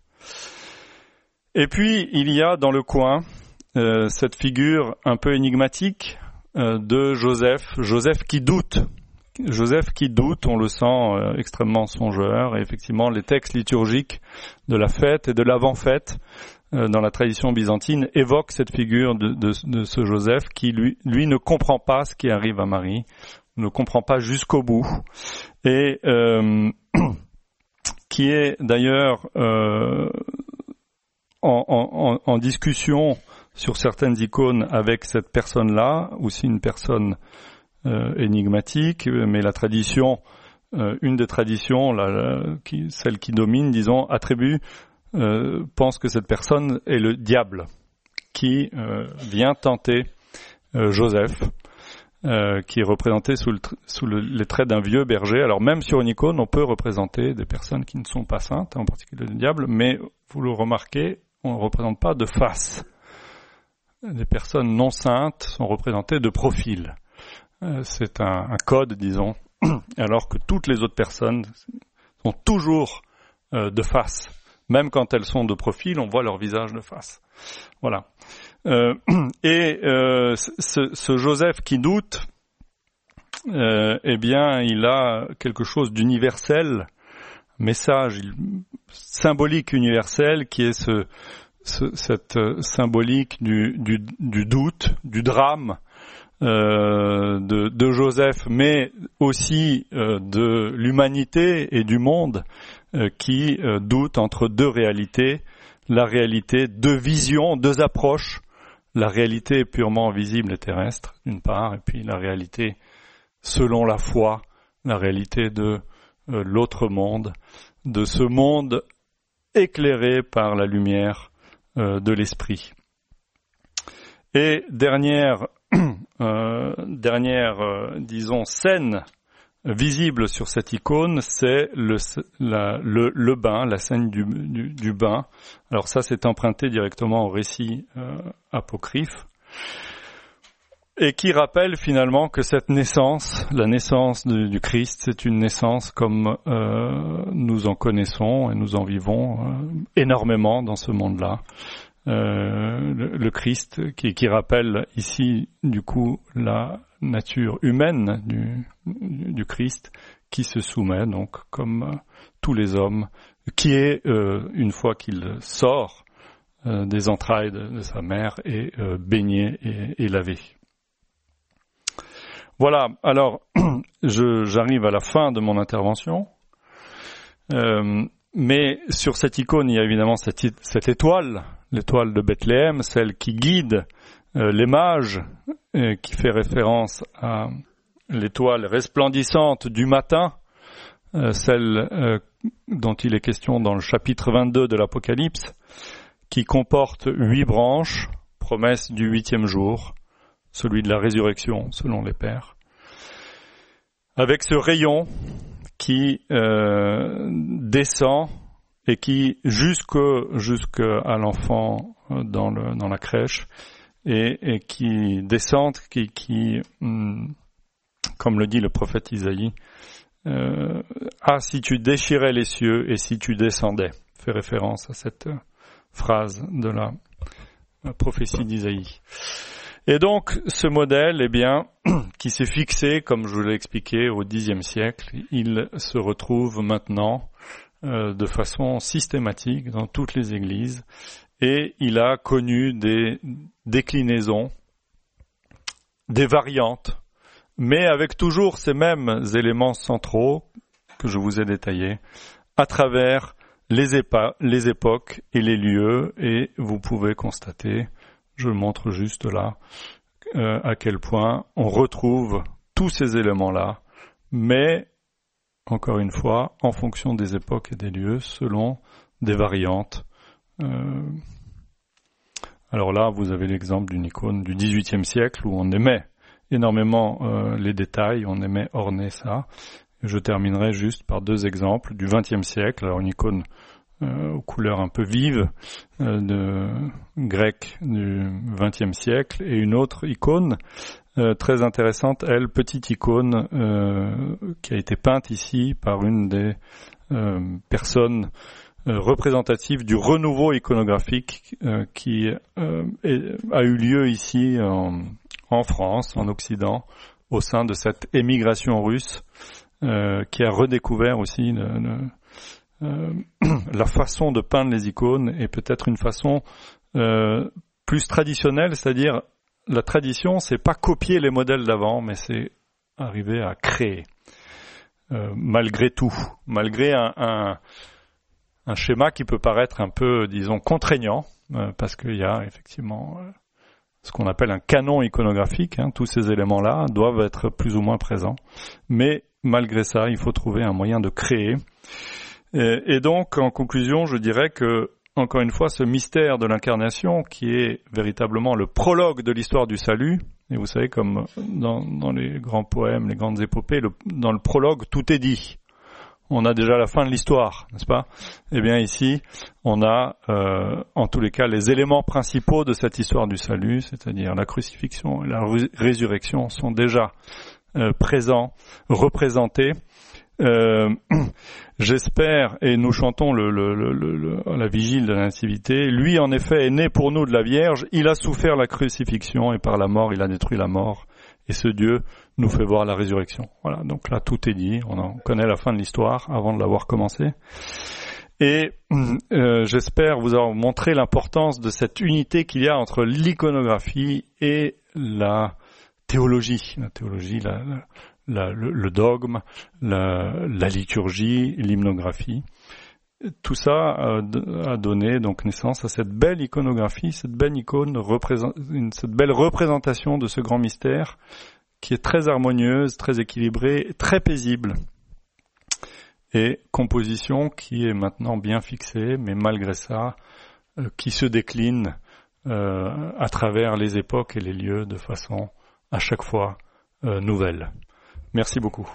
Et puis, il y a dans le coin euh, cette figure un peu énigmatique euh, de Joseph, Joseph qui doute. Joseph qui doute, on le sent euh, extrêmement songeur, et effectivement, les textes liturgiques de la fête et de l'avant-fête euh, dans la tradition byzantine évoquent cette figure de, de, de ce Joseph qui, lui, lui, ne comprend pas ce qui arrive à Marie, ne comprend pas jusqu'au bout, et euh, qui est d'ailleurs euh, en, en, en discussion sur certaines icônes avec cette personne-là, aussi une personne euh, énigmatique, mais la tradition, euh, une des traditions, la, la, qui, celle qui domine, disons, attribue, euh, pense que cette personne est le diable qui euh, vient tenter euh, Joseph. Euh, qui est représenté sous, le, sous le, les traits d'un vieux berger. Alors même sur une icône, on peut représenter des personnes qui ne sont pas saintes, en particulier le diable, mais vous le remarquez, on ne représente pas de face. Les personnes non saintes sont représentées de profil. Euh, c'est un, un code, disons, alors que toutes les autres personnes sont toujours euh, de face. Même quand elles sont de profil, on voit leur visage de face. Voilà. Euh, et euh, ce, ce Joseph qui doute, euh, eh bien, il a quelque chose d'universel, message symbolique universel, qui est ce, ce, cette symbolique du, du, du doute, du drame euh, de, de Joseph, mais aussi euh, de l'humanité et du monde euh, qui euh, doute entre deux réalités, la réalité, deux visions, deux approches. La réalité purement visible et terrestre, d'une part, et puis la réalité selon la foi, la réalité de euh, l'autre monde, de ce monde éclairé par la lumière euh, de l'esprit. Et dernière euh, dernière, euh, disons, scène visible sur cette icône, c'est le, la, le, le bain, la scène du, du, du bain. Alors ça, c'est emprunté directement au récit euh, apocryphe, et qui rappelle finalement que cette naissance, la naissance du, du Christ, c'est une naissance comme euh, nous en connaissons et nous en vivons euh, énormément dans ce monde-là. Euh, le, le Christ qui, qui rappelle ici du coup la nature humaine du, du Christ qui se soumet donc comme euh, tous les hommes, qui est euh, une fois qu'il sort euh, des entrailles de, de sa mère est euh, baigné et, et lavé. Voilà, alors je, j'arrive à la fin de mon intervention, euh, mais sur cette icône il y a évidemment cette, cette étoile, l'étoile de Bethléem, celle qui guide euh, les mages, euh, qui fait référence à l'étoile resplendissante du matin, euh, celle euh, dont il est question dans le chapitre vingt-deux de l'Apocalypse, qui comporte huit branches, promesse du huitième jour, celui de la résurrection selon les pères, avec ce rayon qui euh, descend et qui jusque jusqu'à l'enfant dans le dans la crèche et, et qui descend, qui qui hum, comme le dit le prophète Isaïe, euh, ah si tu déchirais les cieux et si tu descendais, fait référence à cette phrase de la, la prophétie d'Isaïe. Et donc, ce modèle, eh bien, qui s'est fixé, comme je vous l'ai expliqué, au dixième siècle, il se retrouve maintenant euh, de façon systématique dans toutes les églises, et il a connu des déclinaisons, des variantes, mais avec toujours ces mêmes éléments centraux que je vous ai détaillés, à travers les, épa- les époques et les lieux, et vous pouvez constater, je montre juste là, euh, à quel point on retrouve tous ces éléments-là, mais, encore une fois, en fonction des époques et des lieux, selon des variantes. Euh, alors là, vous avez l'exemple d'une icône du dix-huitième siècle où on aimait énormément euh, les détails, on aimait orner ça. Je terminerai juste par deux exemples du vingtième siècle, alors une icône Euh, aux couleurs un peu vives euh, de grec du vingtième siècle, et une autre icône euh, très intéressante, elle, petite icône euh, qui a été peinte ici par une des euh, personnes euh, représentatives du renouveau iconographique euh, qui euh, est, a eu lieu ici en, en France, en Occident, au sein de cette émigration russe euh, qui a redécouvert aussi le, le Euh, la façon de peindre les icônes est peut-être une façon euh, plus traditionnelle, c'est-à-dire la tradition, c'est pas copier les modèles d'avant, mais c'est arriver à créer, euh, malgré tout, malgré un, un, un schéma qui peut paraître un peu, disons, contraignant, euh, parce qu'il y a effectivement euh, ce qu'on appelle un canon iconographique, hein, tous ces éléments-là doivent être plus ou moins présents, mais malgré ça, il faut trouver un moyen de créer. Et donc, en conclusion, je dirais que, encore une fois, ce mystère de l'incarnation, qui est véritablement le prologue de l'histoire du salut, et vous savez, comme dans, dans les grands poèmes, les grandes épopées, le, dans le prologue, tout est dit. On a déjà la fin de l'histoire, n'est-ce pas? Eh bien, ici, on a, euh, en tous les cas, les éléments principaux de cette histoire du salut, c'est-à-dire la crucifixion et la résurrection, sont déjà euh, présents, représentés. Euh, j'espère, et nous chantons le, le, le, le, la vigile de la Nativité, lui en effet est né pour nous de la Vierge, il a souffert la crucifixion et par la mort il a détruit la mort, et ce Dieu nous fait voir la résurrection. Voilà, donc là tout est dit, on en connaît la fin de l'histoire avant de l'avoir commencé. Et euh, j'espère vous avoir montré l'importance de cette unité qu'il y a entre l'iconographie et la théologie, la théologie, la, la La, le, le dogme, la, la liturgie, l'hymnographie. Tout ça a, a donné donc naissance à cette belle iconographie, cette belle icône, représent, cette belle représentation de ce grand mystère qui est très harmonieuse, très équilibrée, très paisible. Et composition qui est maintenant bien fixée, mais malgré ça, euh, qui se décline euh, à travers les époques et les lieux de façon à chaque fois euh, nouvelle. Merci beaucoup.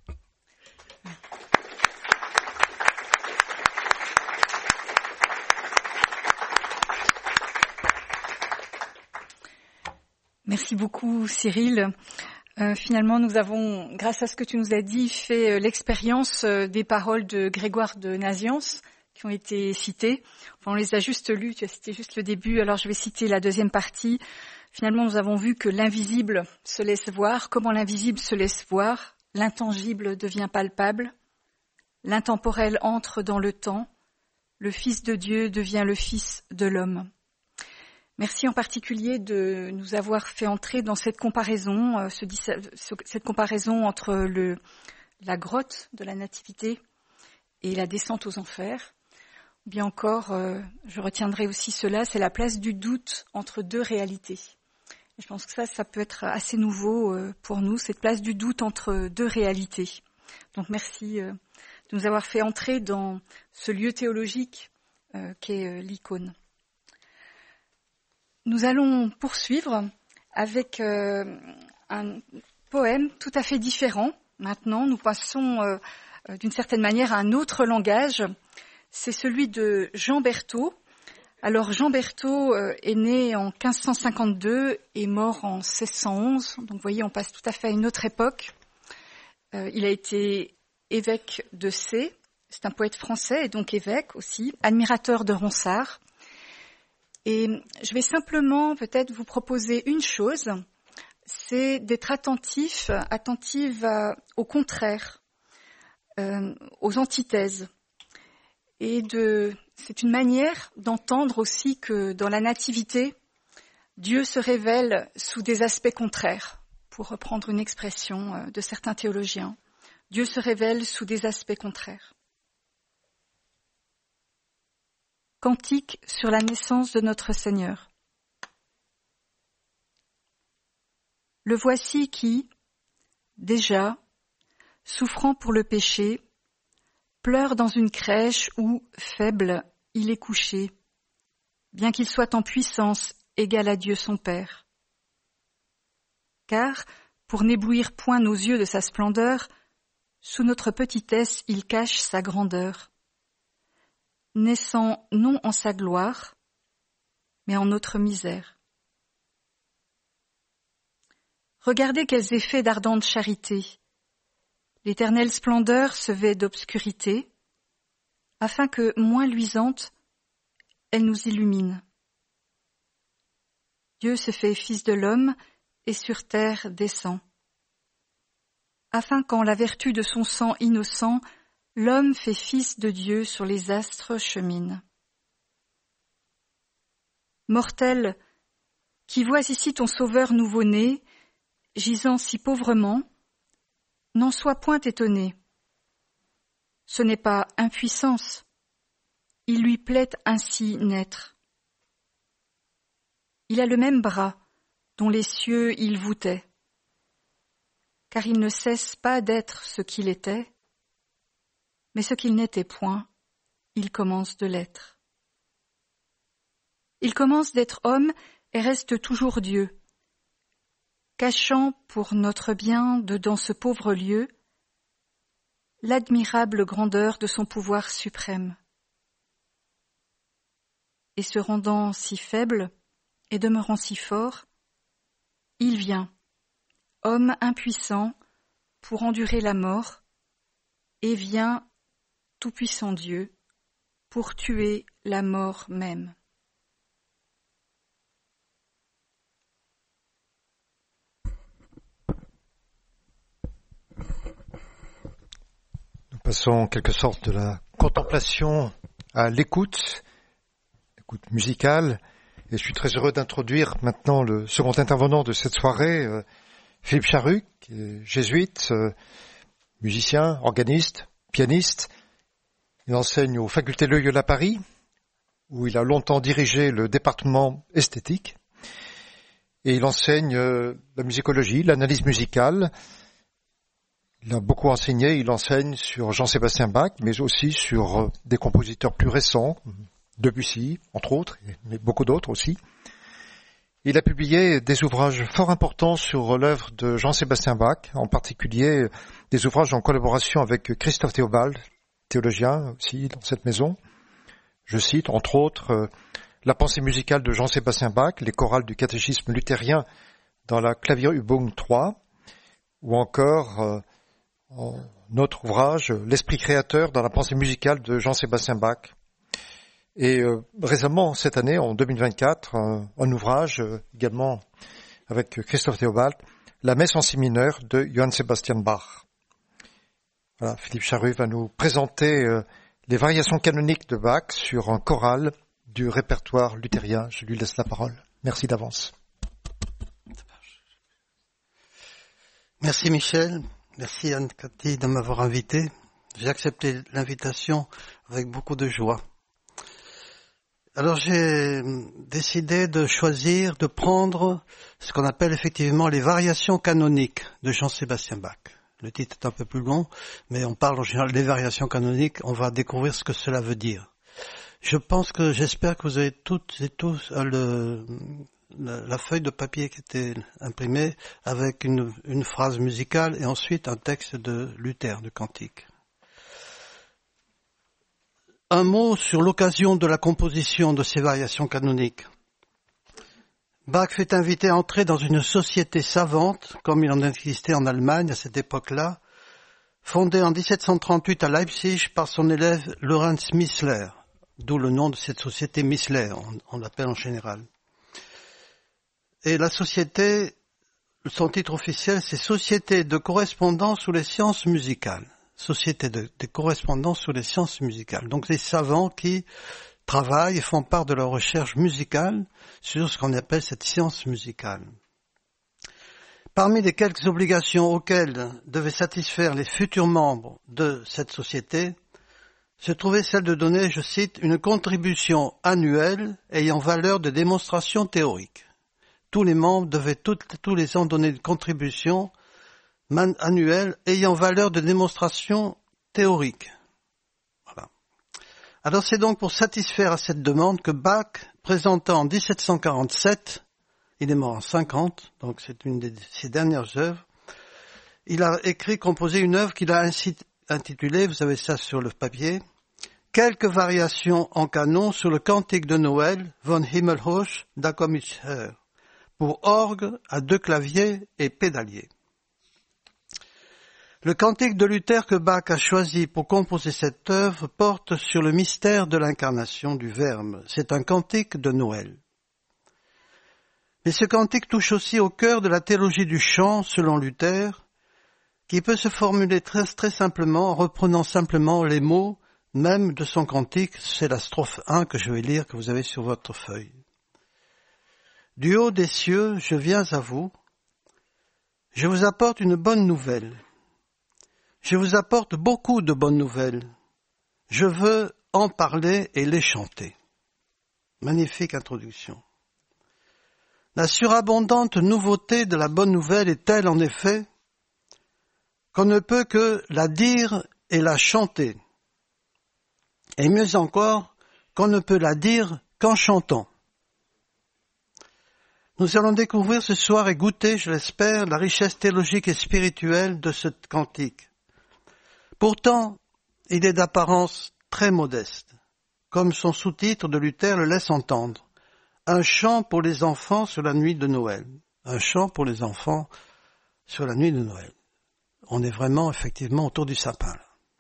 Merci beaucoup, Cyril. Euh, finalement, nous avons, grâce à ce que tu nous as dit, fait euh, l'expérience euh, des paroles de Grégoire de Nazianze qui ont été citées. Enfin, on les a juste lues, tu as cité juste le début, alors je vais citer la deuxième partie. Finalement, nous avons vu que l'invisible se laisse voir. Comment l'invisible se laisse voir? L'intangible devient palpable. L'intemporel entre dans le temps. Le Fils de Dieu devient le Fils de l'homme. Merci en particulier de nous avoir fait entrer dans cette comparaison, euh, ce, cette comparaison entre le, la grotte de la Nativité et la descente aux enfers. Bien encore, euh, je retiendrai aussi cela, c'est la place du doute entre deux réalités. Et je pense que ça, ça peut être assez nouveau euh, pour nous, cette place du doute entre deux réalités. Donc merci euh, de nous avoir fait entrer dans ce lieu théologique euh, qu'est euh, l'icône. Nous allons poursuivre avec euh, un poème tout à fait différent. Maintenant, nous passons euh, d'une certaine manière à un autre langage. C'est celui de Jean Berthaud. Alors Jean Berthaud euh, est né en quinze cent cinquante-deux et mort en seize cent onze. Donc vous voyez, on passe tout à fait à une autre époque. Euh, il a été évêque de Sées. C'est un poète français et donc évêque aussi, admirateur de Ronsard. Et je vais simplement peut-être vous proposer une chose, c'est d'être attentif, attentive à, au contraire, euh, aux antithèses. Et de, c'est une manière d'entendre aussi que dans la nativité, Dieu se révèle sous des aspects contraires, pour reprendre une expression de certains théologiens. Dieu se révèle sous des aspects contraires. Cantique sur la naissance de notre Seigneur. Le voici qui, déjà, souffrant pour le péché, pleure dans une crèche où, faible, il est couché, bien qu'il soit en puissance égal à Dieu son Père. Car, pour n'éblouir point nos yeux de sa splendeur, sous notre petitesse il cache sa grandeur. Naissant non en sa gloire, mais en notre misère. Regardez quels effets d'ardente charité. L'éternelle splendeur se vêt d'obscurité, afin que, moins luisante, elle nous illumine. Dieu se fait fils de l'homme et sur terre descend, afin qu'en la vertu de son sang innocent, l'homme fait fils de Dieu sur les astres chemine. Mortel, qui vois ici ton sauveur nouveau-né, gisant si pauvrement, n'en sois point étonné. Ce n'est pas impuissance, il lui plaît ainsi naître. Il a le même bras, dont les cieux il voûtait, car il ne cesse pas d'être ce qu'il était, mais ce qu'il n'était point, il commence de l'être. Il commence d'être homme et reste toujours Dieu, cachant pour notre bien de dans ce pauvre lieu l'admirable grandeur de son pouvoir suprême. Et se rendant si faible et demeurant si fort, il vient, homme impuissant, pour endurer la mort, et vient tout-puissant Dieu, pour tuer la mort même. Nous passons en quelque sorte de la contemplation à l'écoute, l'écoute musicale, et je suis très heureux d'introduire maintenant le second intervenant de cette soirée, euh, Philippe Charru, qui est jésuite, euh, musicien, organiste, pianiste. Il enseigne aux facultés Loyola Paris, où il a longtemps dirigé le département esthétique. Et il enseigne euh, la musicologie, l'analyse musicale. Il a beaucoup enseigné, il enseigne sur Jean-Sébastien Bach, mais aussi sur euh, des compositeurs plus récents, Debussy, entre autres, mais beaucoup d'autres aussi. Il a publié des ouvrages fort importants sur l'œuvre de Jean-Sébastien Bach, en particulier des ouvrages en collaboration avec Christophe Théobald, théologien aussi dans cette maison. Je cite, entre autres, la pensée musicale de Jean-Sébastien Bach, les chorales du catéchisme luthérien dans la Klavierübung trois, ou encore euh, en notre ouvrage, l'esprit créateur dans la pensée musicale de Jean-Sébastien Bach. Et euh, récemment, cette année, en deux mille vingt-quatre, un, un ouvrage euh, également avec Christophe Théobald, la messe en si mineur de Johann Sebastian Bach. Voilà, Philippe Charru va nous présenter euh, les variations canoniques de Bach sur un choral du répertoire luthérien. Je lui laisse la parole. Merci d'avance. Merci Michel, merci Anne-Cathy de m'avoir invité. J'ai accepté l'invitation avec beaucoup de joie. Alors j'ai décidé de choisir, de prendre ce qu'on appelle effectivement les variations canoniques de Jean-Sébastien Bach. Le titre est un peu plus long, mais on parle en général des variations canoniques, on va découvrir ce que cela veut dire. Je pense que, j'espère que vous avez toutes et tous le, la, la feuille de papier qui était imprimée avec une, une phrase musicale et ensuite un texte de Luther, de cantique. Un mot sur l'occasion de la composition de ces variations canoniques. Bach fut invité à entrer dans une société savante, comme il en existait en Allemagne à cette époque-là, fondée en dix-sept cent trente-huit à Leipzig par son élève Lorenz Missler, d'où le nom de cette société Missler, on, on l'appelle en général. Et la société, son titre officiel, c'est Société de correspondance sous les sciences musicales. Société de, de correspondance sur les sciences musicales. Donc les savants qui travaillent et font part de leur recherche musicale sur ce qu'on appelle cette science musicale. Parmi les quelques obligations auxquelles devaient satisfaire les futurs membres de cette société, se trouvait celle de donner, je cite, une contribution annuelle ayant valeur de démonstration théorique. Tous les membres devaient tout, tous les ans donner une contribution annuel ayant valeur de démonstration théorique. Voilà. Alors c'est donc pour satisfaire à cette demande que Bach, présentant en dix-sept cent quarante-sept, il est mort en cinquante, donc c'est une de ses dernières œuvres, il a écrit, composé une œuvre qu'il a intitulée, vous avez ça sur le papier, Quelques variations en canon sur le cantique de Noël, von Himmelhoch da komm ich her, pour orgue à deux claviers et pédalier. Le cantique de Luther que Bach a choisi pour composer cette œuvre porte sur le mystère de l'incarnation du Verbe. C'est un cantique de Noël. Mais ce cantique touche aussi au cœur de la théologie du chant, selon Luther, qui peut se formuler très, très simplement en reprenant simplement les mots même de son cantique. C'est la strophe un que je vais lire, que vous avez sur votre feuille. Du haut des cieux, je viens à vous. Je vous apporte une bonne nouvelle. Je vous apporte beaucoup de bonnes nouvelles. Je veux en parler et les chanter. Magnifique introduction. La surabondante nouveauté de la bonne nouvelle est telle, en effet, qu'on ne peut que la dire et la chanter. Et mieux encore, qu'on ne peut la dire qu'en chantant. Nous allons découvrir ce soir et goûter, je l'espère, la richesse théologique et spirituelle de ce cantique. Pourtant, il est d'apparence très modeste, comme son sous-titre de Luther le laisse entendre. Un chant pour les enfants sur la nuit de Noël. Un chant pour les enfants sur la nuit de Noël. On est vraiment, effectivement, autour du sapin.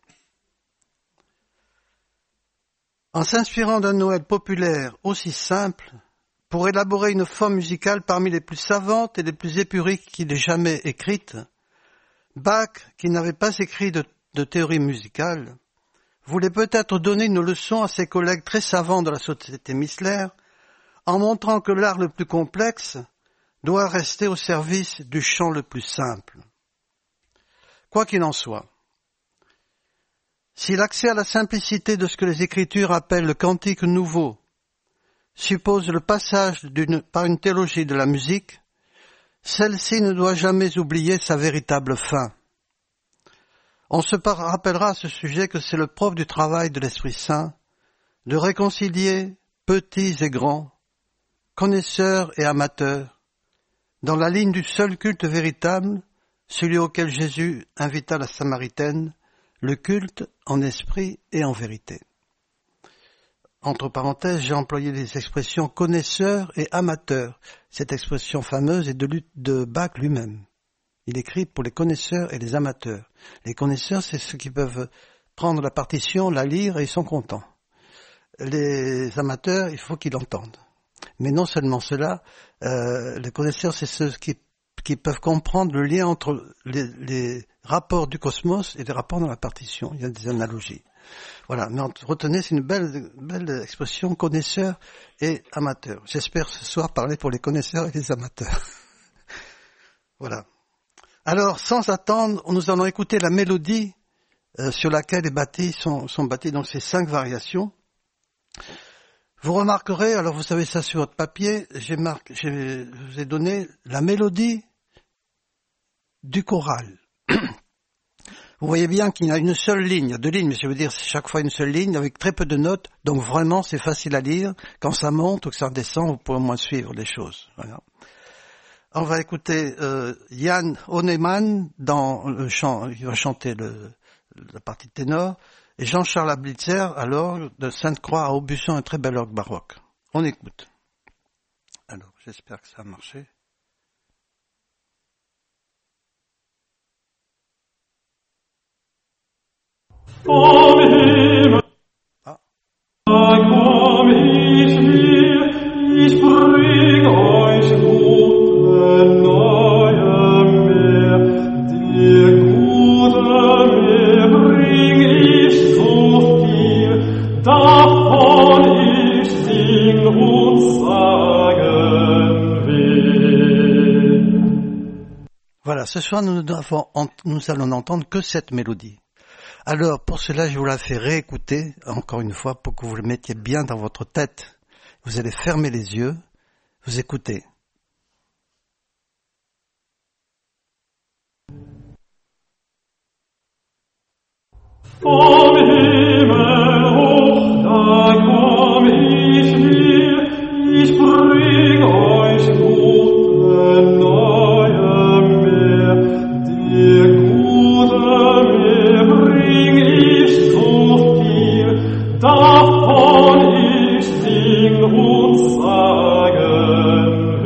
En s'inspirant d'un Noël populaire aussi simple, pour élaborer une forme musicale parmi les plus savantes et les plus épuriques qu'il ait jamais écrites, Bach, qui n'avait pas écrit de de théorie musicale, voulait peut-être donner une leçon à ses collègues très savants de la société Missler, en montrant que l'art le plus complexe doit rester au service du chant le plus simple. Quoi qu'il en soit, si l'accès à la simplicité de ce que les Écritures appellent le cantique nouveau suppose le passage d'une, par une théologie de la musique, celle-ci ne doit jamais oublier sa véritable fin. On se rappellera à ce sujet que c'est le propre du travail de l'Esprit Saint de réconcilier petits et grands, connaisseurs et amateurs, dans la ligne du seul culte véritable, celui auquel Jésus invita la Samaritaine, le culte en esprit et en vérité. Entre parenthèses, j'ai employé les expressions connaisseurs et amateurs. Cette expression fameuse est de, de Bach lui-même. Il écrit pour les connaisseurs et les amateurs. Les connaisseurs, c'est ceux qui peuvent prendre la partition, la lire et ils sont contents. Les amateurs, il faut qu'ils l'entendent. Mais non seulement cela, euh, les connaisseurs, c'est ceux qui, qui peuvent comprendre le lien entre les, les rapports du cosmos et les rapports dans la partition. Il y a des analogies. Voilà, mais retenez, c'est une belle, belle expression, connaisseur et amateur. J'espère ce soir parler pour les connaisseurs et les amateurs. Voilà. Alors, sans attendre, nous allons écouter la mélodie euh, sur laquelle les bâtis sont, sont bâtis, donc ces cinq variations. Vous remarquerez, alors vous savez ça sur votre papier, j'ai marqué, je vous ai donné la mélodie du choral. Vous voyez bien qu'il y a une seule ligne, deux lignes, mais je veux dire c'est chaque fois une seule ligne avec très peu de notes, donc vraiment c'est facile à lire. Quand ça monte ou que ça descend, vous pouvez au moins suivre les choses. Voilà. On va écouter euh, Jan Honeyman dans le chant, il va chanter le, la partie de ténor, et Jean-Charles Ablitzer à l'orgue de Sainte-Croix à Aubusson, un très bel orgue baroque. On écoute. Alors, j'espère que ça a marché. Ah. Voilà, ce soir nous, avons, nous allons n'entendre que cette mélodie. Alors, pour cela, je vous la fais réécouter, encore une fois, pour que vous le mettiez bien dans votre tête. Vous allez fermer les yeux, vous écoutez. Vom Himmel hoch, da komm ich mir, ich bring euch gute neue Meer. Die gute Meer bring ich so viel, davon ich sing und sagen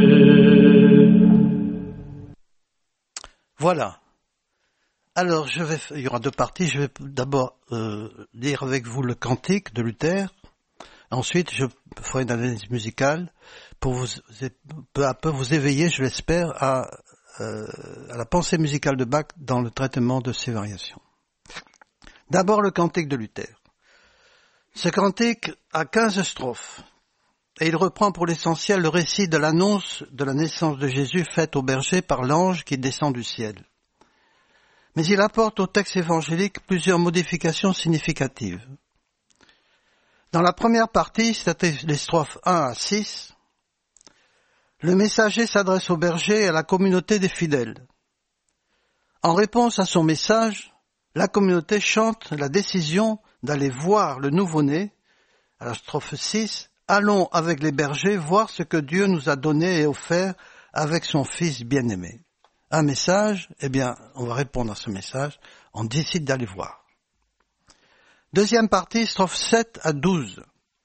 will. Voilà. Alors, je vais, il y aura deux parties. Je vais d'abord euh, lire avec vous le cantique de Luther. Ensuite, je ferai une analyse musicale pour vous, peu à peu vous éveiller, je l'espère, à, euh, à la pensée musicale de Bach dans le traitement de ces variations. D'abord, le cantique de Luther. Ce cantique a quinze strophes et il reprend pour l'essentiel le récit de l'annonce de la naissance de Jésus faite au berger par l'ange qui descend du ciel. Mais il apporte au texte évangélique plusieurs modifications significatives. Dans la première partie, c'est-à-dire les strophes un à six, le messager s'adresse au berger et à la communauté des fidèles. En réponse à son message, la communauté chante la décision d'aller voir le nouveau-né. À la strophe six, allons avec les bergers voir ce que Dieu nous a donné et offert avec son Fils bien-aimé. Un message, eh bien, on va répondre à ce message, on décide d'aller voir. Deuxième partie, strophes sept à douze.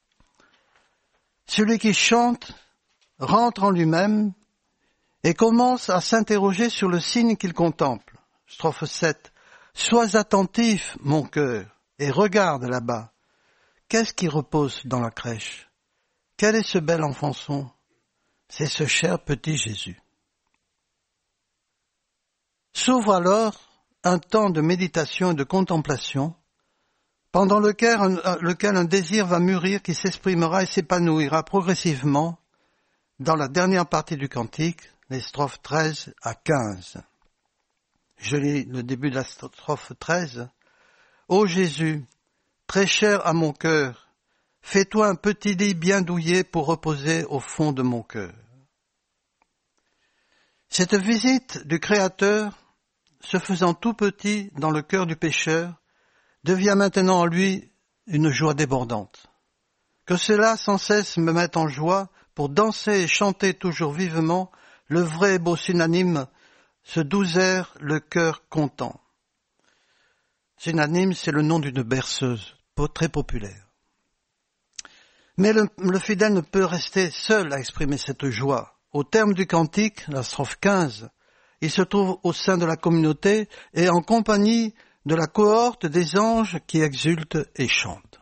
Celui qui chante rentre en lui-même et commence à s'interroger sur le signe qu'il contemple. Strophe sept. Sois attentif, mon cœur, et regarde là-bas. Qu'est-ce qui repose dans la crèche? Quel est ce bel enfançon? C'est ce cher petit Jésus. S'ouvre alors un temps de méditation et de contemplation, pendant lequel un, lequel un désir va mûrir qui s'exprimera et s'épanouira progressivement dans la dernière partie du cantique, les strophes treize à quinze. Je lis le début de la strophe treize. Ô Jésus, très cher à mon cœur, fais-toi un petit lit bien douillet pour reposer au fond de mon cœur. Cette visite du Créateur, se faisant tout petit dans le cœur du pécheur, devient maintenant en lui une joie débordante. Que cela sans cesse me mette en joie pour danser et chanter toujours vivement le vrai et beau synonyme, ce doux air, le cœur content. Synonyme, c'est le nom d'une berceuse, très populaire. Mais le, le fidèle ne peut rester seul à exprimer cette joie. Au terme du cantique, la strophe quinze, il se trouve au sein de la communauté et en compagnie de la cohorte des anges qui exultent et chantent.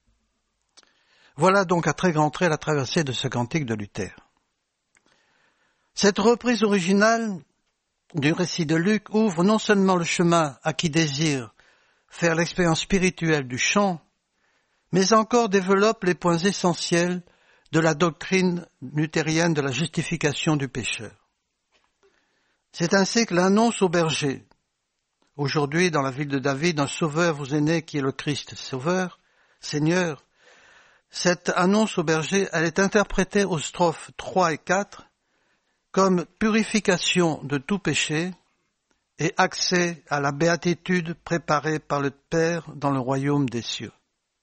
Voilà donc à très grands traits la traversée de ce cantique de Luther. Cette reprise originale du récit de Luc ouvre non seulement le chemin à qui désire faire l'expérience spirituelle du chant, mais encore développe les points essentiels de la doctrine luthérienne de la justification du pécheur. C'est ainsi que l'annonce au berger. Aujourd'hui, dans la ville de David, un sauveur vous est né qui est le Christ, sauveur, Seigneur. Cette annonce au berger, elle est interprétée aux strophes trois et quatre comme purification de tout péché et accès à la béatitude préparée par le Père dans le royaume des cieux.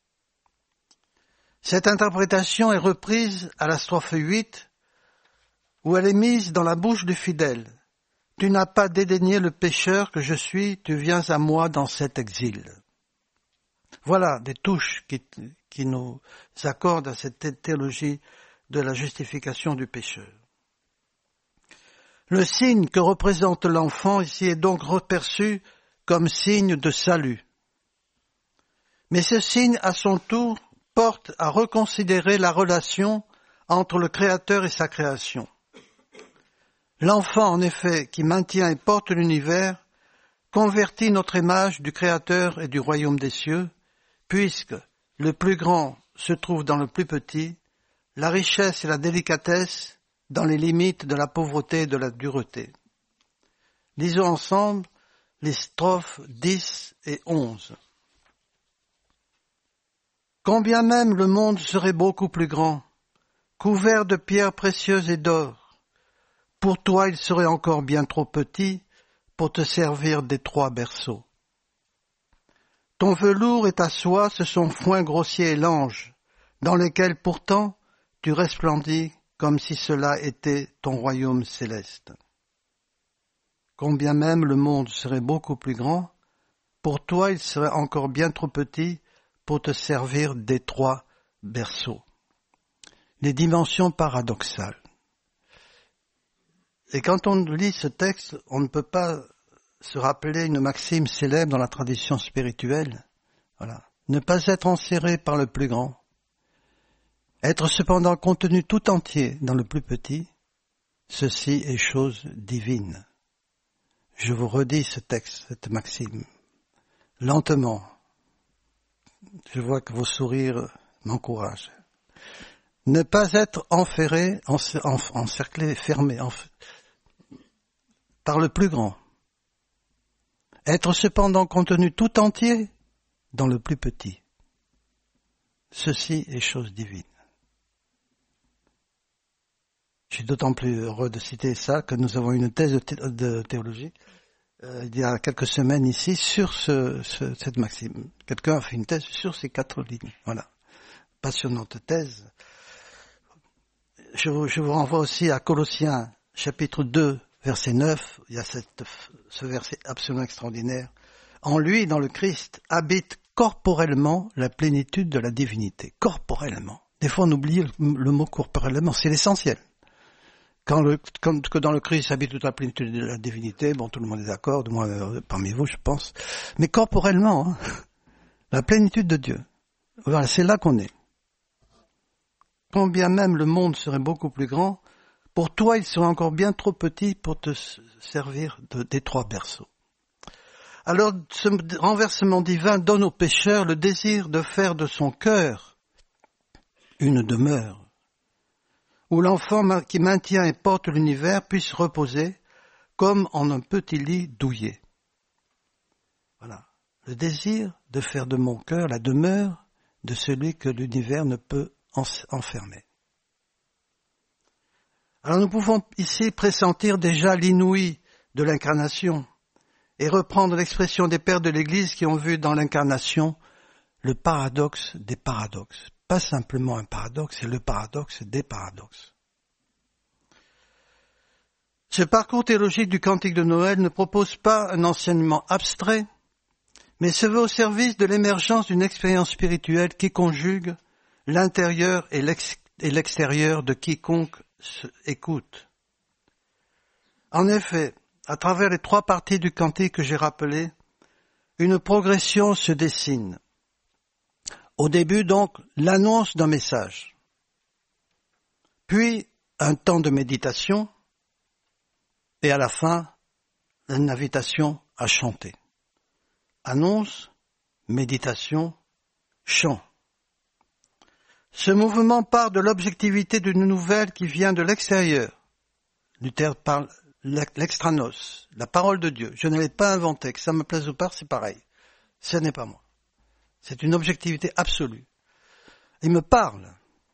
Cette interprétation est reprise à la strophe huit, où elle est mise dans la bouche du fidèle. Tu n'as pas dédaigné le pécheur que je suis, tu viens à moi dans cet exil. Voilà des touches qui, qui nous accordent à cette théologie de la justification du pécheur. Le signe que représente l'enfant ici est donc reperçu comme signe de salut. Mais ce signe, à son tour, porte à reconsidérer la relation entre le Créateur et sa création. L'enfant, en effet, qui maintient et porte l'univers, convertit notre image du Créateur et du royaume des cieux, puisque le plus grand se trouve dans le plus petit, la richesse et la délicatesse dans les limites de la pauvreté et de la dureté. Lisons ensemble les strophes dix et onze. Combien même le monde serait beaucoup plus grand, couvert de pierres précieuses et d'or, pour toi il serait encore bien trop petit pour te servir d'étroits berceaux. Ton velours et ta soie, ce sont foin grossier et lange, dans lesquels pourtant tu resplendis comme si cela était ton royaume céleste. Combien même le monde serait beaucoup plus grand, pour toi il serait encore bien trop petit pour te servir d'étroits berceaux. Les dimensions paradoxales. Et quand on lit ce texte, on ne peut pas se rappeler une maxime célèbre dans la tradition spirituelle. Voilà. Ne pas être enserré par le plus grand. Être cependant contenu tout entier dans le plus petit, ceci est chose divine. Je vous redis ce texte, cette maxime, lentement. Je vois que vos sourires m'encouragent. Ne pas être enferré, encerclé, fermé en, par le plus grand. Être cependant contenu tout entier dans le plus petit. Ceci est chose divine. Je suis d'autant plus heureux de citer ça que nous avons une thèse de, thé- de théologie euh, il y a quelques semaines ici sur ce, ce, cette maxime. Quelqu'un a fait une thèse sur ces quatre lignes. Voilà. Passionnante thèse. Je vous, je vous renvoie aussi à Colossiens chapitre deux, verset neuf. Il y a cette, ce verset absolument extraordinaire. En lui, dans le Christ, habite corporellement la plénitude de la divinité. Corporellement. Des fois, on oublie le, le mot corporellement. C'est l'essentiel. Quand le, quand, que dans le Christ habite toute la plénitude de la divinité, bon, tout le monde est d'accord, du moins euh, parmi vous, je pense. Mais corporellement, hein, la plénitude de Dieu. Voilà, c'est là qu'on est. Combien même le monde serait beaucoup plus grand, pour toi il serait encore bien trop petit pour te servir de, d'étroits berceaux. Alors ce renversement divin donne au pécheur le désir de faire de son cœur une demeure, où l'enfant qui maintient et porte l'univers puisse reposer comme en un petit lit douillet. Voilà, le désir de faire de mon cœur la demeure de celui que l'univers ne peut enfermé. Alors nous pouvons ici pressentir déjà l'inouï de l'incarnation et reprendre l'expression des pères de l'Église qui ont vu dans l'incarnation le paradoxe des paradoxes. Pas simplement un paradoxe, c'est le paradoxe des paradoxes. Ce parcours théologique du Cantique de Noël ne propose pas un enseignement abstrait, mais se veut au service de l'émergence d'une expérience spirituelle qui conjugue l'intérieur et, l'ex- et l'extérieur de quiconque se écoute. En effet, à travers les trois parties du cantique que j'ai rappelées, une progression se dessine. Au début, donc, l'annonce d'un message, puis un temps de méditation, et à la fin, une invitation à chanter. Annonce, méditation, chant. Ce mouvement part de l'objectivité d'une nouvelle qui vient de l'extérieur. Luther parle l'extranos, la parole de Dieu. Je ne l'ai pas inventée, que ça me plaise ou pas, c'est pareil. Ce n'est pas moi. C'est une objectivité absolue. Il me parle.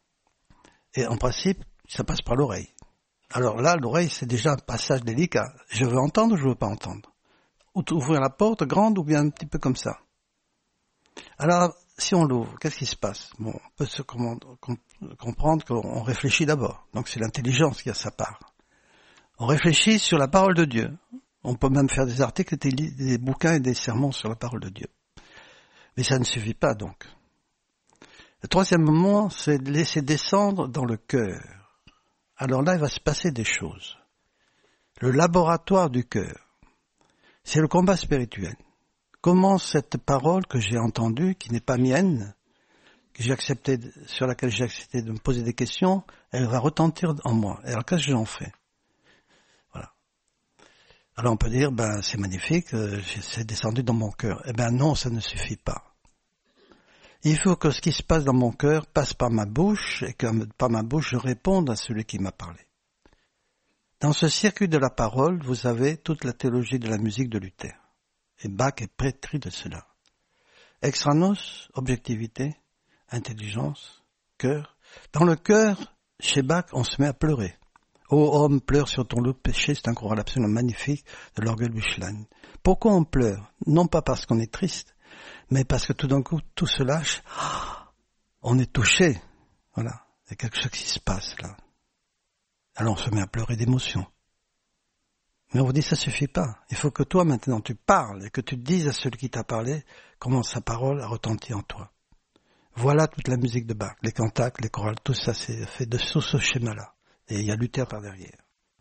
Et en principe, ça passe par l'oreille. Alors là, l'oreille, c'est déjà un passage délicat. Je veux entendre ou je veux pas entendre? Ou ouvrir la porte grande ou bien un petit peu comme ça. Alors, si on l'ouvre, qu'est-ce qui se passe? Bon, on peut se comprendre qu'on réfléchit d'abord. Donc c'est l'intelligence qui a sa part. On réfléchit sur la parole de Dieu. On peut même faire des articles, des bouquins et des sermons sur la parole de Dieu. Mais ça ne suffit pas donc. Le troisième moment, c'est de laisser descendre dans le cœur. Alors là, il va se passer des choses. Le laboratoire du cœur, c'est le combat spirituel. Comment cette parole que j'ai entendue, qui n'est pas mienne, que j'ai accepté, sur laquelle j'ai accepté de me poser des questions, elle va retentir en moi. Et alors qu'est-ce que j'en fais? Voilà. Alors on peut dire, ben c'est magnifique, euh, c'est descendu dans mon cœur. Eh ben non, ça ne suffit pas. Il faut que ce qui se passe dans mon cœur passe par ma bouche, et que par ma bouche je réponde à celui qui m'a parlé. Dans ce circuit de la parole, vous avez toute la théologie de la musique de Luther. Et Bach est pétri de cela. Extranos, objectivité, intelligence, cœur. Dans le cœur, chez Bach, on se met à pleurer. Ô homme, pleure sur ton lot de péché, c'est un choral absolument magnifique de l'orgue Büchlein. Pourquoi on pleure? Non pas parce qu'on est triste, mais parce que tout d'un coup, tout se lâche. On est touché. Voilà. Il y a quelque chose qui se passe là. Alors on se met à pleurer d'émotion. Mais on vous dit, ça suffit pas. Il faut que toi, maintenant, tu parles et que tu dises à celui qui t'a parlé comment sa parole a retenti en toi. Voilà toute la musique de Bach. Les cantates, les chorales, tout ça, c'est fait de sous ce schéma-là. Et il y a Luther par derrière.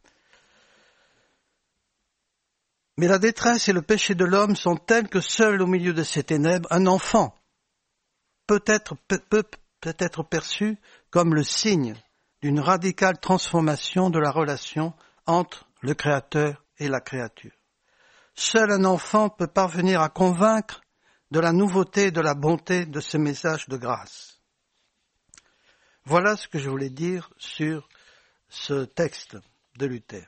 Mais la détresse et le péché de l'homme sont tels que seul au milieu de ces ténèbres, un enfant peut être, peut, peut, peut être perçu comme le signe d'une radicale transformation de la relation entre le Créateur et la créature. Seul un enfant peut parvenir à convaincre de la nouveauté et de la bonté de ce message de grâce. Voilà ce que je voulais dire sur ce texte de Luther.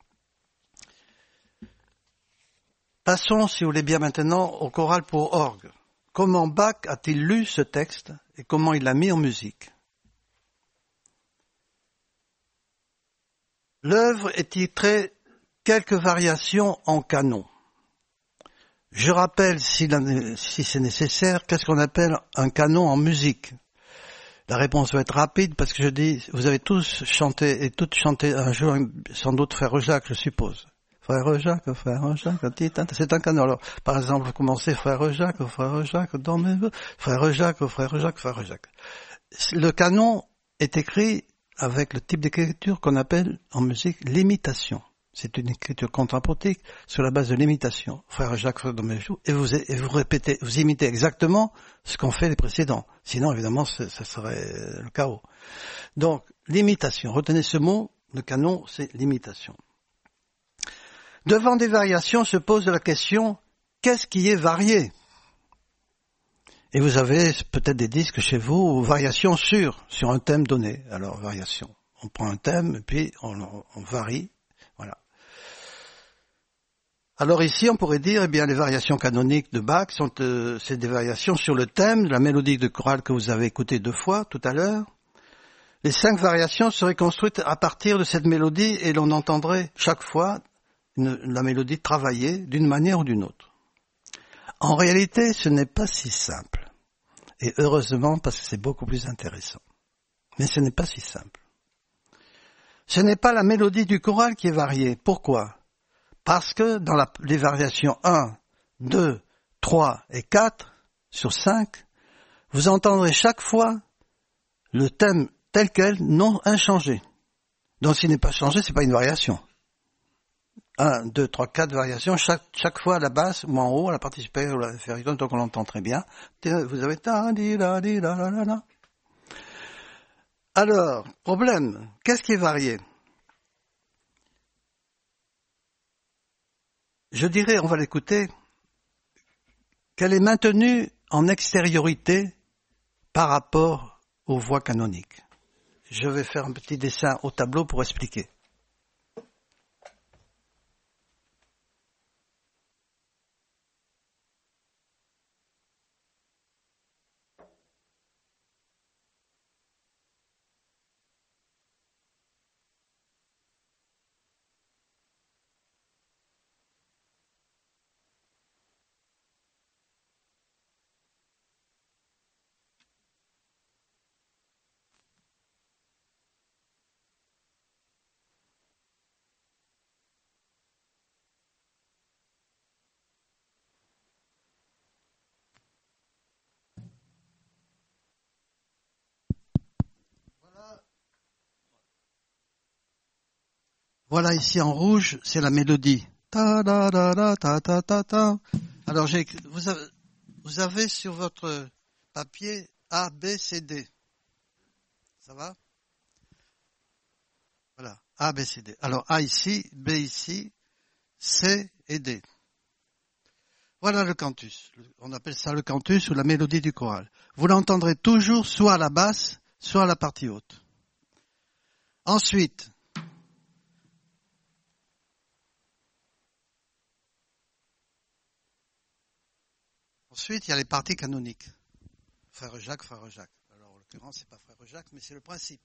Passons, si vous voulez bien maintenant, au choral pour orgue. Comment Bach a-t-il lu ce texte et comment il l'a mis en musique? L'œuvre est titrée « Quelques variations en canon ». Je rappelle, si, si c'est nécessaire, qu'est-ce qu'on appelle un canon en musique? La réponse va être rapide parce que je dis, vous avez tous chanté et toutes chanté un jour, sans doute Frère Jacques, je suppose. Frère Jacques, Frère Jacques, c'est un canon. Alors, par exemple, vous commencez Frère Jacques, Frère Jacques, dormez-vous, Frère Jacques, Frère Jacques, Frère Jacques. Le canon est écrit avec le type d'écriture qu'on appelle en musique l'imitation. C'est une écriture contrapuntique sur la base de l'imitation. Frère Jacques, Frère Dormez-vous, et vous, et vous répétez, vous imitez exactement ce qu'ont fait les précédents. Sinon, évidemment, ça serait le chaos. Donc, l'imitation. Retenez ce mot, le canon, c'est l'imitation. Devant des variations se pose la question, qu'est-ce qui est varié? Et vous avez peut-être des disques chez vous, variations sur, sur un thème donné. Alors, variation. On prend un thème, et puis on, on varie. Voilà. Alors ici, on pourrait dire, eh bien, les variations canoniques de Bach sont, euh, c'est des variations sur le thème de la mélodie de chorale que vous avez écoutée deux fois tout à l'heure. Les cinq variations seraient construites à partir de cette mélodie et l'on entendrait chaque fois une, la mélodie travailler d'une manière ou d'une autre. En réalité, ce n'est pas si simple. Et heureusement, parce que c'est beaucoup plus intéressant. Mais ce n'est pas si simple. Ce n'est pas la mélodie du choral qui est variée. Pourquoi? Parce que dans la, les variations un, deux, trois et quatre sur cinq, vous entendrez chaque fois le thème tel quel, non inchangé. Donc s'il n'est pas changé, c'est pas une variation. un, deux, trois, quatre variations, chaque, chaque fois à la basse ou en haut, à la partie supérieure ou à l'inférieure, donc on l'entend très bien. Vous avez ta di la di la la la la. Alors, problème, qu'est-ce qui est varié? Je dirais, on va l'écouter, qu'elle est maintenue en extériorité par rapport aux voix canoniques. Je vais faire un petit dessin au tableau pour expliquer. Voilà ici en rouge, c'est la mélodie. Ta da da da ta ta ta ta. Alors j'ai, vous avez, vous avez sur votre papier A, B, C, D. Ça va? Voilà, A, B, C, D. Alors A ici, B ici, C et D. Voilà le cantus. On appelle ça le cantus ou la mélodie du choral. Vous l'entendrez toujours soit à la basse, soit à la partie haute. Ensuite, Ensuite, il y a les parties canoniques. Frère Jacques, Frère Jacques. Alors, en l'occurrence, c'est pas Frère Jacques, mais c'est le principe.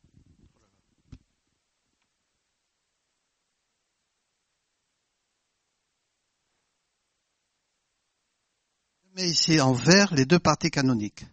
Je mets ici en vert les deux parties canoniques.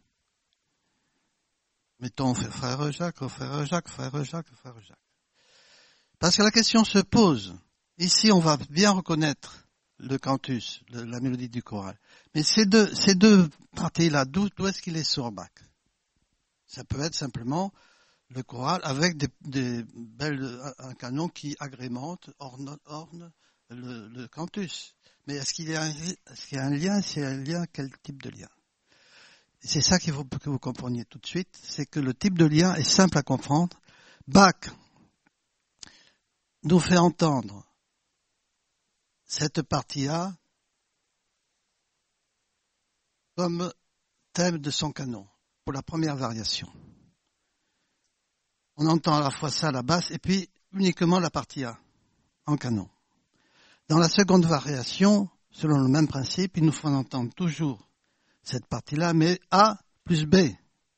Mettons Frère Jacques, Frère Jacques, Frère Jacques, Frère Jacques. Parce que la question se pose. Ici, on va bien reconnaître le cantus, le, la mélodie du choral. Mais ces deux, ces deux parties-là, d'où, d'où est-ce qu'il est sur Bach? Ça peut être simplement le choral avec des, des belles, un canon qui agrémente, orne, orne le, le cantus. Mais est-ce qu'il y a un, est-ce qu'il y a un lien? C'est un lien, quel type de lien? C'est ça qu'il faut que vous compreniez tout de suite, c'est que le type de lien est simple à comprendre. Bach nous fait entendre cette partie-là comme thème de son canon, pour la première variation. On entend à la fois ça à la basse, et puis uniquement la partie A, en canon. Dans la seconde variation, selon le même principe, il nous faut entendre toujours cette partie-là, mais A plus B,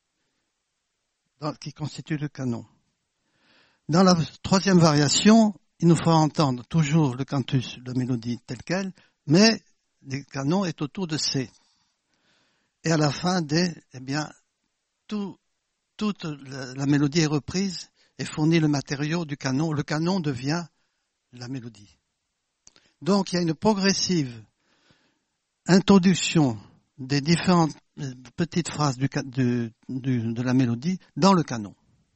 qui constitue le canon. Dans la troisième variation, il nous faut entendre toujours le cantus, la mélodie telle quelle, mais le canon est autour de C. Et à la fin D, eh bien, tout, toute la, la mélodie est reprise et fournit le matériau du canon. Le canon devient la mélodie. Donc, il y a une progressive introduction des différentes petites phrases du, du, du, de la mélodie dans le canon.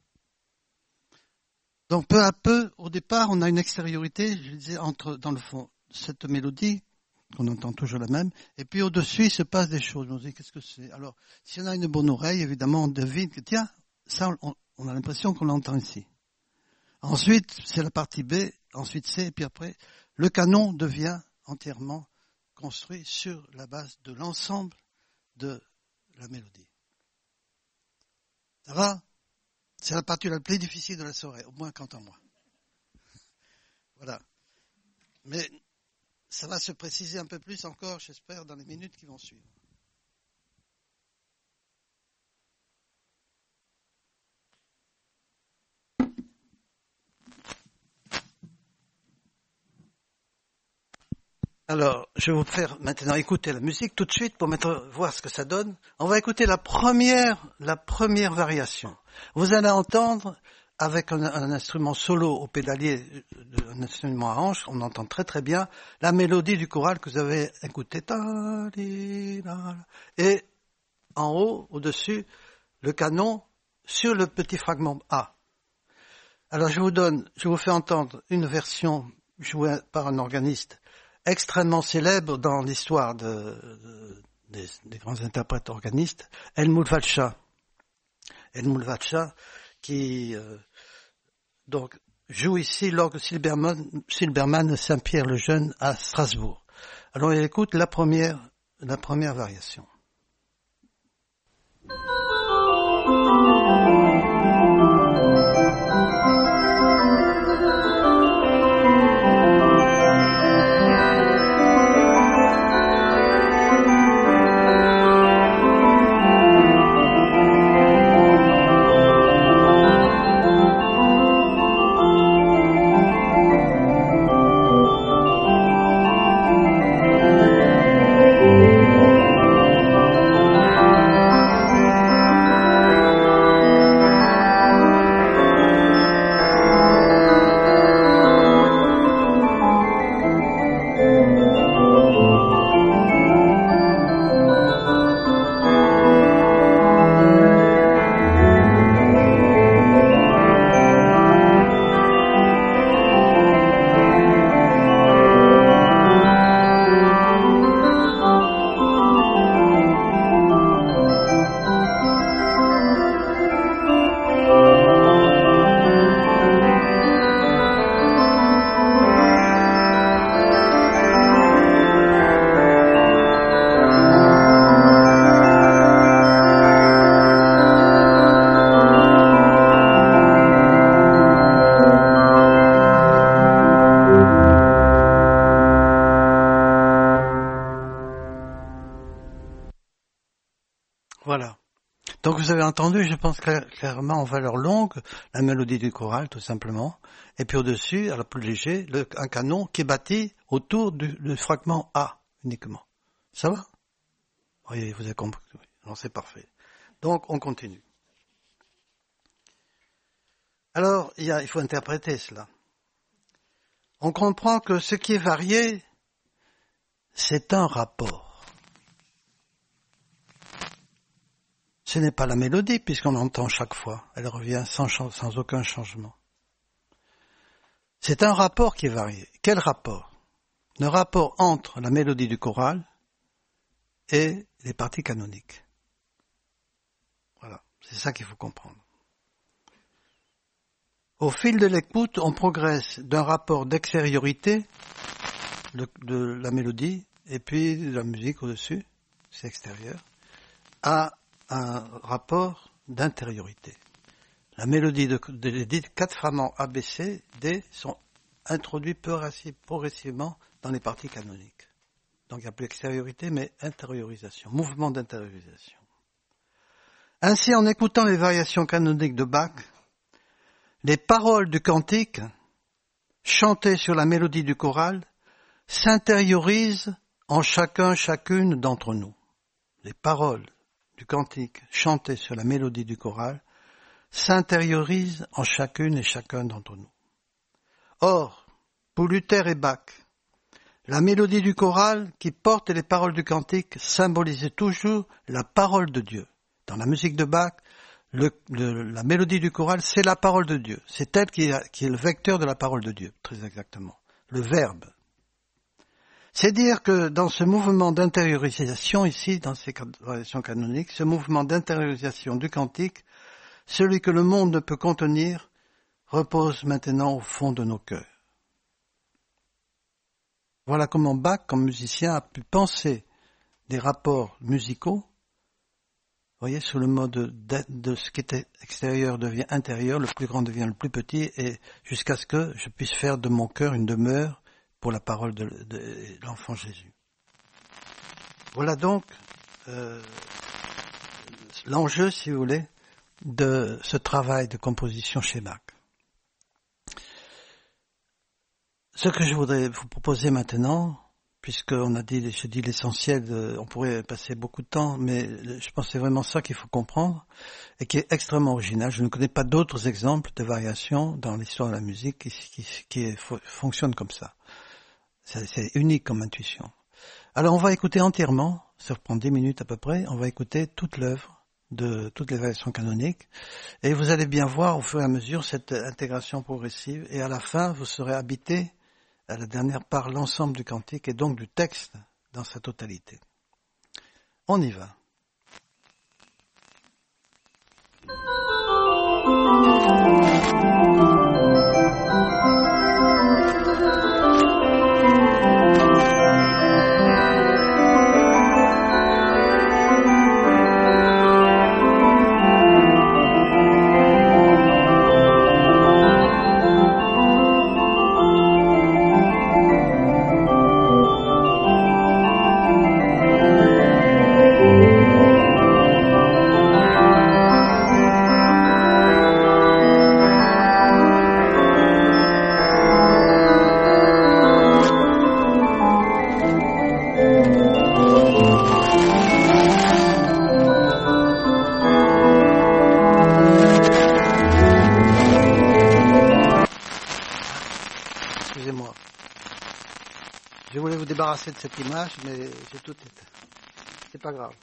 Donc peu à peu, au départ, on a une extériorité, je disais, entre, dans le fond, cette mélodie, qu'on entend toujours la même, et puis au-dessus, il se passe des choses. On se dit, qu'est-ce que c'est? Alors, si on a une bonne oreille, évidemment, on devine que, tiens, ça, on, on a l'impression qu'on l'entend ici. Ensuite, c'est la partie B, ensuite C, et puis après, le canon devient entièrement construit sur la base de l'ensemble de la mélodie. Ça va? C'est la partie la plus difficile de la soirée, au moins quant à moi. Voilà. Mais ça va se préciser un peu plus encore, j'espère, dans les minutes qui vont suivre. Alors, je vais vous faire maintenant écouter la musique tout de suite pour mettre, voir ce que ça donne. On va écouter la première, la première variation. Vous allez entendre avec un, un instrument solo au pédalier, un instrument à hanche, on entend très très bien la mélodie du choral que vous avez écouté. Et en haut, au-dessus, le canon sur le petit fragment A. Alors je vous donne, je vous fais entendre une version jouée par un organiste extrêmement célèbre dans l'histoire de, de, des, des grands interprètes organistes, Helmut Walcha. Helmut Walcha, qui euh, donc joue ici l'orgue Silbermann, Silbermann Saint-Pierre-le-Jeune à Strasbourg. Alors il écoute la première, la première variation. Voilà. Donc vous avez entendu, je pense clairement en valeur longue, la mélodie du choral tout simplement, et puis au-dessus, à la plus léger, le, un canon qui est bâti autour du, du fragment A uniquement. Ça va? Oui, vous avez compris. Non, c'est parfait. Donc on continue. Alors, il, y a, il faut interpréter cela. On comprend que ce qui est varié, c'est un rapport. Ce n'est pas la mélodie, puisqu'on l'entend chaque fois. Elle revient sans, sans aucun changement. C'est un rapport qui est varié. Quel rapport? Le rapport entre la mélodie du choral et les parties canoniques. Voilà, c'est ça qu'il faut comprendre. Au fil de l'écoute, on progresse d'un rapport d'extériorité de, de la mélodie, et puis de la musique au-dessus, c'est extérieur, à un rapport d'intériorité. La mélodie de, de, de, de quatre fragments A, B, C, D sont introduits progressivement dans les parties canoniques. Donc il n'y a plus extériorité, mais intériorisation, mouvement d'intériorisation. Ainsi, en écoutant les variations canoniques de Bach, les paroles du cantique, chantées sur la mélodie du choral, s'intériorisent en chacun, chacune d'entre nous. Les paroles du cantique chanté sur la mélodie du choral s'intériorise en chacune et chacun d'entre nous. Or, pour Luther et Bach, la mélodie du choral qui porte les paroles du cantique symbolisait toujours la parole de Dieu. Dans la musique de Bach, le, le, la mélodie du choral, c'est la parole de Dieu. C'est elle qui est, qui est le vecteur de la parole de Dieu, très exactement. Le verbe. C'est dire que dans ce mouvement d'intériorisation, ici, dans ces variations canoniques, ce mouvement d'intériorisation du cantique, celui que le monde ne peut contenir, repose maintenant au fond de nos cœurs. Voilà comment Bach, comme musicien, a pu penser des rapports musicaux, vous voyez, sous le mode de, de ce qui était extérieur devient intérieur, le plus grand devient le plus petit, et jusqu'à ce que je puisse faire de mon cœur une demeure pour la parole de, de, de l'enfant Jésus. Voilà donc euh, l'enjeu, si vous voulez, de ce travail de composition chez Bach. Ce que je voudrais vous proposer maintenant, puisqu'on a dit, je dis l'essentiel, de, on pourrait passer beaucoup de temps, mais je pense que c'est vraiment ça qu'il faut comprendre, et qui est extrêmement original. Je ne connais pas d'autres exemples de variations dans l'histoire de la musique qui, qui, qui est, fonctionnent comme ça. C'est, c'est unique comme intuition. Alors on va écouter entièrement, ça prend dix minutes à peu près, on va écouter toute l'œuvre de toutes les variations canoniques, et vous allez bien voir au fur et à mesure cette intégration progressive, et à la fin vous serez habité à la dernière part l'ensemble du cantique et donc du texte dans sa totalité. On y va. Débarrasser de cette image, mais j'ai tout éteint. C'est pas grave.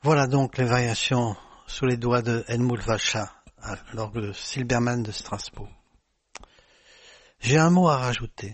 Voilà donc les variations sous les doigts de Helmut Walcha à l'orgue Silbermann de Strasbourg. J'ai un mot à rajouter.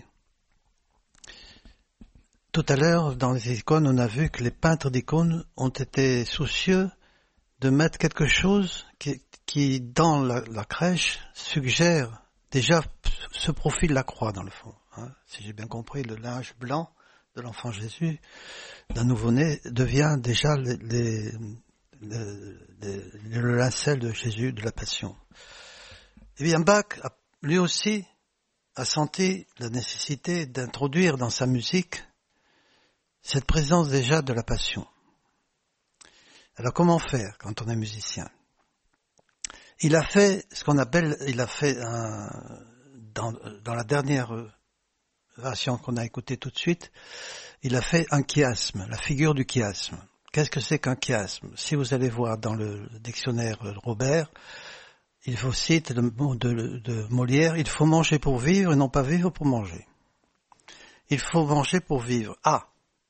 Tout à l'heure, dans les icônes, on a vu que les peintres d'icônes ont été soucieux de mettre quelque chose qui, qui dans la, la crèche, suggère déjà ce profil de la croix, dans le fond. Hein. Si j'ai bien compris, le linge blanc de l'enfant Jésus, d'un nouveau-né, devient déjà les, les, les, les, le linceul de Jésus, de la Passion. Eh bien, Bach, a, lui aussi, a senti la nécessité d'introduire dans sa musique cette présence déjà de la Passion. Alors, comment faire quand on est musicien? Il a fait ce qu'on appelle, il a fait un, dans, dans la dernière version qu'on a écoutée tout de suite, il a fait un chiasme, la figure du chiasme. Qu'est-ce que c'est qu'un chiasme? Si vous allez voir dans le dictionnaire Robert, il faut citer le mot de, de Molière, il faut manger pour vivre et non pas vivre pour manger. Il faut manger pour vivre. Ah!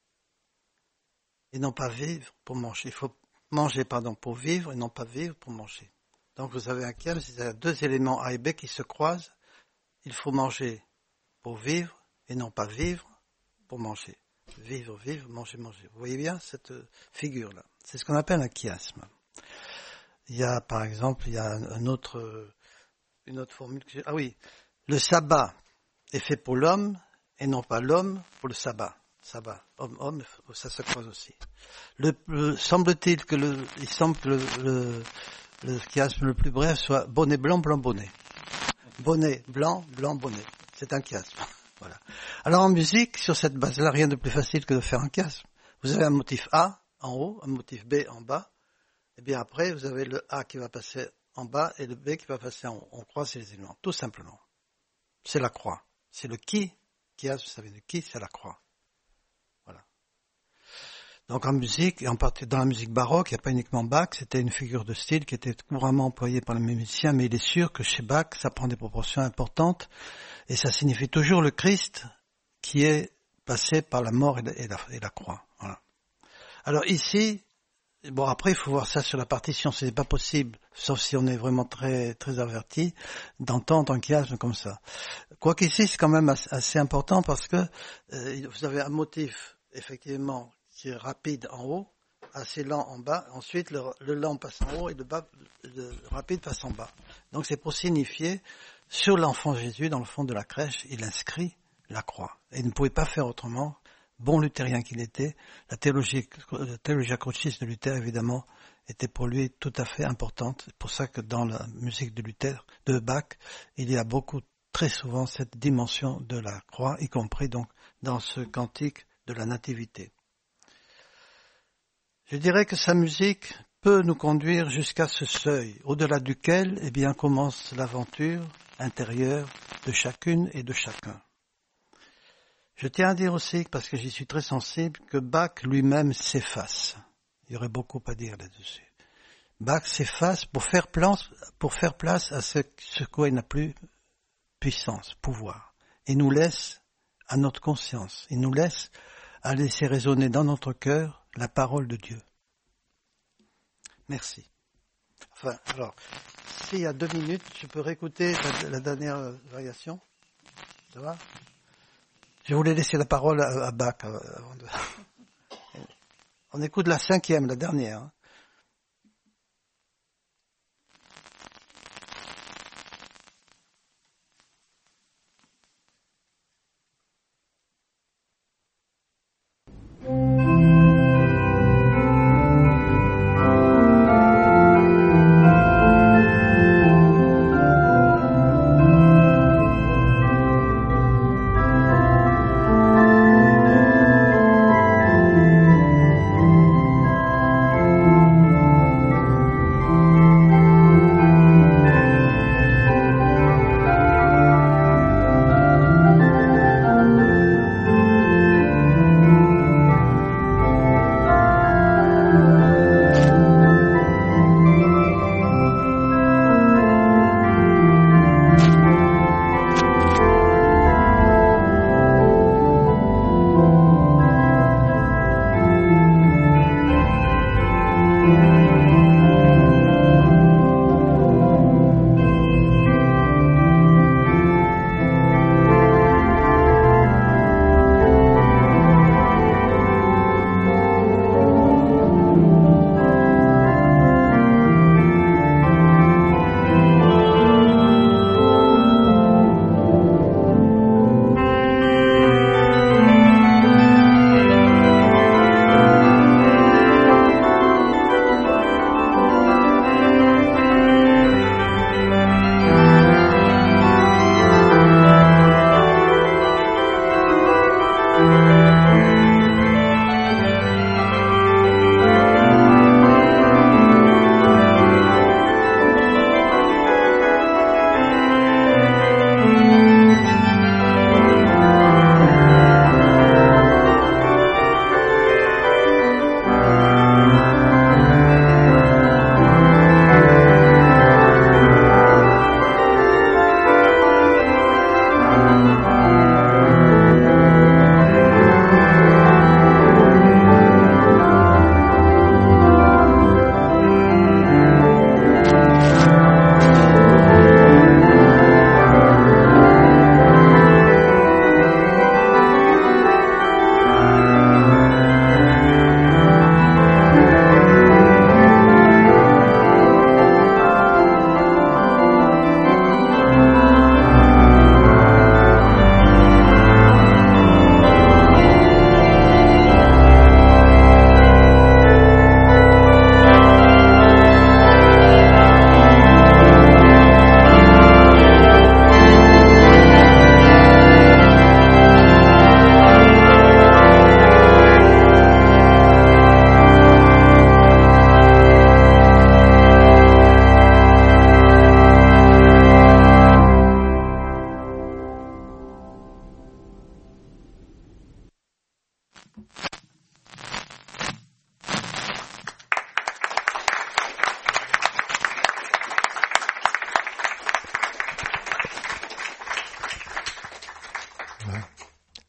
Et non pas vivre pour manger. Il faut manger, pardon, pour vivre et non pas vivre pour manger. Donc vous avez un chiasme, c'est deux éléments A et B qui se croisent. Il faut manger pour vivre et non pas vivre pour manger. Vivre, vivre, manger, manger. Vous voyez bien cette figure-là. C'est ce qu'on appelle un chiasme. Il y a, par exemple, il y a un autre, une autre formule que j'ai. Ah oui, le sabbat est fait pour l'homme et non pas l'homme pour le sabbat. Sabbat, homme, homme, ça se croise aussi. Le, le semble-t-il que le, il semble que le, le, le chiasme le plus bref soit bonnet blanc, blanc, bonnet. Bonnet blanc, blanc, bonnet. C'est un chiasme. Voilà. Alors en musique, sur cette base-là, rien de plus facile que de faire un chiasme. Vous avez un motif A en haut, un motif B en bas, et bien après, vous avez le A qui va passer en bas et le B qui va passer en haut. On croise les éléments, tout simplement. C'est la croix. C'est le qui, chiasme, vous savez, le qui, c'est la croix. Voilà. Donc en musique, et en partie dans la musique baroque, il n'y a pas uniquement Bach, c'était une figure de style qui était couramment employée par les musiciens, mais il est sûr que chez Bach, ça prend des proportions importantes, et ça signifie toujours le Christ qui est passé par la mort et la, et la, et la croix. Voilà. Alors ici, bon après il faut voir ça sur la partition, ce n'est pas possible, sauf si on est vraiment très très averti, d'entendre un chiasme comme ça. Quoiqu'ici c'est quand même assez, assez important parce que euh, vous avez un motif effectivement qui est rapide en haut, assez lent en bas, ensuite le, le lent passe en haut et le, bas, le rapide passe en bas. Donc c'est pour signifier, sur l'enfant Jésus, dans le fond de la crèche, il inscrit la croix. Et il ne pouvait pas faire autrement, bon luthérien qu'il était, la théologie, la théologie crucis de Luther, évidemment, était pour lui tout à fait importante. C'est pour ça que dans la musique de Luther, de Bach, il y a beaucoup, très souvent, cette dimension de la croix, y compris donc dans ce cantique de la nativité. Je dirais que sa musique peut nous conduire jusqu'à ce seuil, au-delà duquel, eh bien, commence l'aventure intérieure de chacune et de chacun. Je tiens à dire aussi, parce que j'y suis très sensible, que Bach lui-même s'efface. Il y aurait beaucoup à dire là-dessus. Bach s'efface pour faire place, pour faire place à ce, ce quoi il n'a plus puissance, pouvoir. Il nous laisse à notre conscience. Il nous laisse à laisser résonner dans notre cœur la parole de Dieu. Merci. Enfin, alors, s'il y a deux minutes, je peux réécouter la, la dernière variation. Ça va ? Je voulais laisser la parole à, à Bach avant de... On écoute la cinquième, la dernière. Hein. Thank you.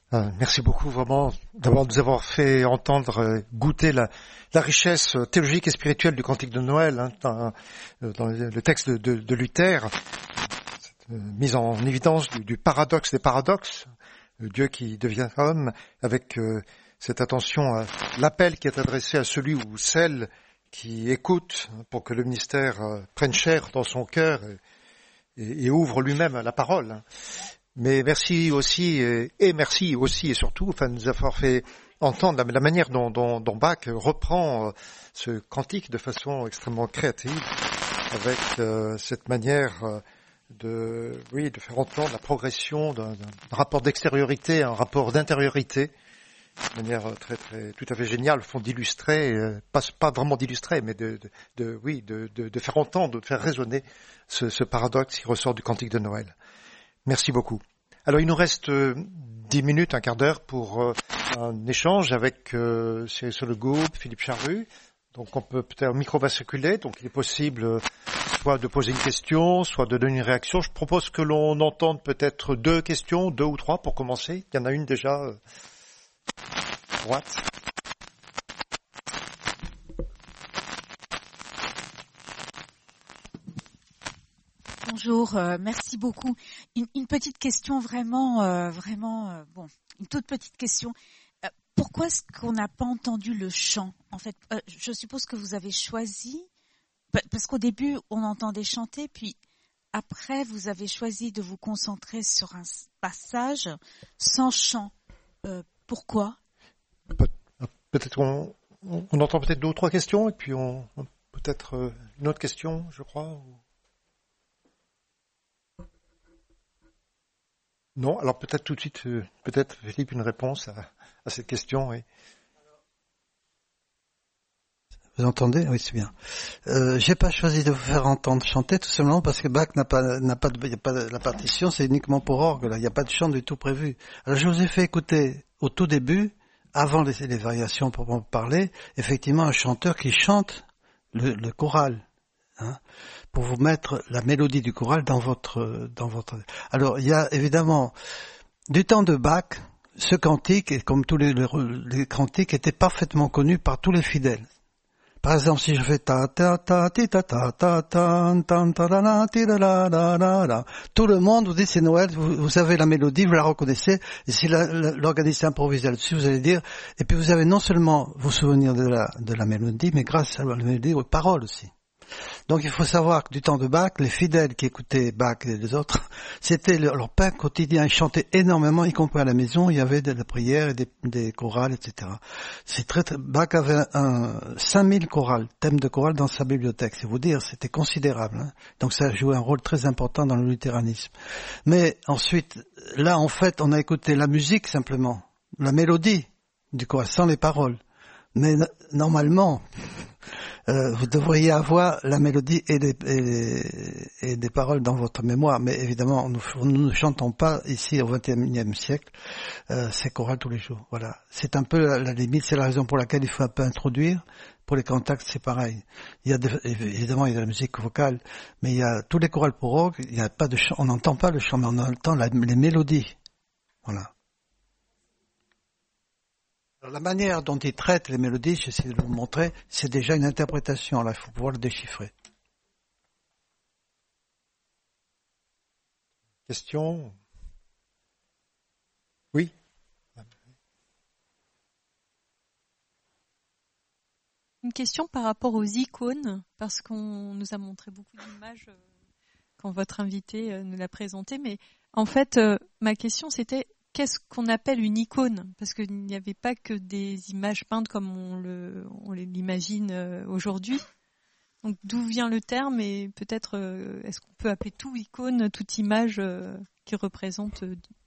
Euh, merci beaucoup vraiment d'abord de nous avoir fait entendre, euh, goûter la, la richesse théologique et spirituelle du Cantique de Noël, hein, dans, dans le texte de, de, de Luther, cette, euh, mise en évidence du, du paradoxe des paradoxes, euh, Dieu qui devient homme, avec euh, cette attention à l'appel qui est adressé à celui ou celle qui écoute, hein, pour que le ministère euh, prenne chair dans son cœur et, et, et ouvre lui-même à la parole. Hein. Mais merci aussi, et, et merci aussi et surtout, enfin, de nous avoir fait entendre la, la manière dont, dont, dont Bach reprend euh, ce cantique de façon extrêmement créative, avec euh, cette manière euh, de, oui, de faire entendre la progression d'un, d'un rapport d'extériorité à un rapport d'intériorité, de manière très, très, tout à fait géniale, au fond d'illustrer, euh, pas, pas vraiment d'illustrer, mais de, de, de oui, de, de, de faire entendre, de faire résonner ce, ce paradoxe qui ressort du Cantique de Noël. Merci beaucoup. Alors, il nous reste euh, dix minutes, un quart d'heure pour euh, un échange avec euh, Cyril Sollegoub, Philippe Charru. Donc, on peut peut-être, le micro va circuler, donc il est possible euh, soit de poser une question, soit de donner une réaction. Je propose que l'on entende peut-être deux questions, deux ou trois pour commencer. Il y en a une déjà euh, à droite. Bonjour, euh, merci beaucoup. Une, une petite question vraiment, euh, vraiment, euh, bon, une toute petite question. Euh, pourquoi est-ce qu'on n'a pas entendu le chant ? En fait, euh, je suppose que vous avez choisi, parce qu'au début, on entendait chanter, puis après, vous avez choisi de vous concentrer sur un passage sans chant. Euh, pourquoi ? Pe- Peut-être qu'on on entend peut-être deux ou trois questions, et puis on, on peut-être euh, une autre question, je crois. Ou... Non, alors peut-être tout de suite, euh, peut-être Philippe, une réponse à, à cette question. Oui. Vous entendez ? Oui, c'est bien. Euh, j'ai pas choisi de vous faire entendre chanter, tout simplement parce que Bach n'a pas, n'a pas, de, y a pas de, la partition, c'est uniquement pour orgue. Là, il n'y a pas de chant du tout prévu. Alors, je vous ai fait écouter au tout début, avant les, les variations pour parler, effectivement un chanteur qui chante le, le choral. Hein, pour vous mettre la mélodie du choral dans votre, dans votre. Alors, il y a évidemment du temps de Bach, ce cantique, et comme tous les, les, les cantiques, était parfaitement connu par tous les fidèles. Par exemple, si je fais ta ta ta ti ta ta ta ta ta ta ta ti la la la la la, tout le monde vous dit c'est Noël, vous, vous avez la mélodie, vous la reconnaissez, et si la, la, l'organiste improvise là-dessus, vous allez dire, et puis vous avez non seulement vous souvenir de la de la mélodie, mais grâce à la mélodie aux paroles aussi. Donc il faut savoir que du temps de Bach, les fidèles qui écoutaient Bach et les autres, c'était leur pain quotidien. Ils chantaient énormément, y compris à la maison. Il y avait de la prière et des, des chorales, et cetera. C'est très, très, Bach avait un, cinq mille chorales, thèmes de chorales dans sa bibliothèque. C'est vous dire, c'était considérable. Hein. Donc ça jouait un rôle très important dans le luthéranisme. Mais ensuite, là en fait, on a écouté la musique simplement, la mélodie du choral, sans les paroles. Mais normalement, euh, vous devriez avoir la mélodie et des, et, des, et des paroles dans votre mémoire. Mais évidemment, nous, nous ne chantons pas ici au vingt et unième siècle euh, ces chorales tous les jours. Voilà, c'est un peu la, la limite. C'est la raison pour laquelle il faut un peu introduire. Pour les cantates, c'est pareil. Il y a de, évidemment il y a de la musique vocale, mais il y a tous les chorales pour orgue. Il n'y a pas de chant. On n'entend pas le chant, mais on entend la, les mélodies. Voilà. La manière dont il traite les mélodies, j'essaie de vous montrer, c'est déjà une interprétation. Là, il faut pouvoir le déchiffrer. Question ? Oui ? Une question par rapport aux icônes, parce qu'on nous a montré beaucoup d'images quand votre invité nous l'a présenté. Mais en fait, ma question c'était... Qu'est-ce qu'on appelle une icône ? Parce qu'il n'y avait pas que des images peintes comme on, le, on l'imagine aujourd'hui. Donc d'où vient le terme et peut-être est-ce qu'on peut appeler tout icône, toute image qui représente Dieu ?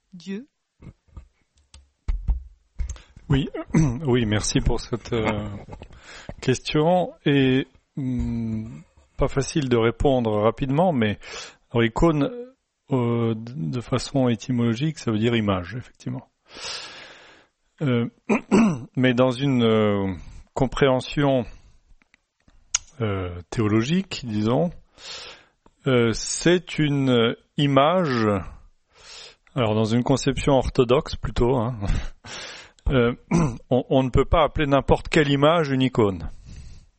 Oui, oui, merci pour cette euh, question. Et hum, pas facile de répondre rapidement, mais alors, icône. Euh, de façon étymologique, ça veut dire image, effectivement. Euh, mais dans une euh, compréhension euh, théologique, disons, euh, c'est une image Alors, dans une conception orthodoxe, plutôt, hein, euh, on, on ne peut pas appeler n'importe quelle image une icône. D'accord ?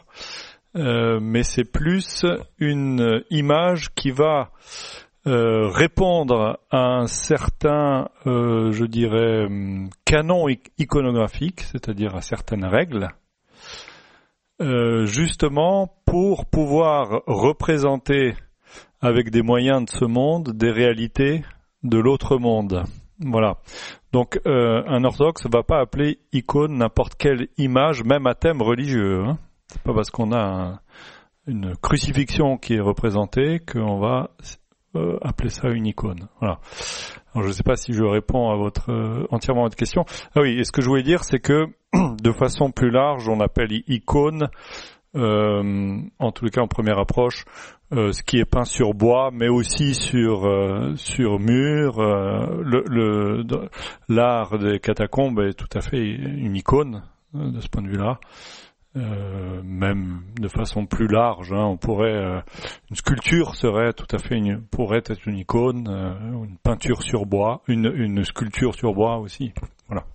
euh, Mais c'est plus une image qui va euh, répondre à un certain, euh, je dirais, canon iconographique, c'est-à-dire à certaines règles, euh, justement pour pouvoir représenter avec des moyens de ce monde des réalités de l'autre monde. Voilà. Donc euh, un orthodoxe ne va pas appeler icône n'importe quelle image, même à thème religieux. Hein. C'est pas parce qu'on a un, une crucifixion qui est représentée qu'on va euh, appeler ça une icône. Voilà. Alors je ne sais pas si je réponds à votre euh, entièrement à votre question. Ah oui, et ce que je voulais dire, c'est que de façon plus large, on appelle icône, euh, en tous les cas en première approche, Euh, ce qui est peint sur bois, mais aussi sur euh, sur mur. Euh, le, le, de, l'art des catacombes est tout à fait une icône euh, de ce point de vue-là. Euh, même de façon plus large, hein, on pourrait euh, une sculpture serait tout à fait une, pourrait être une icône, euh, une peinture sur bois, une une sculpture sur bois aussi. Voilà.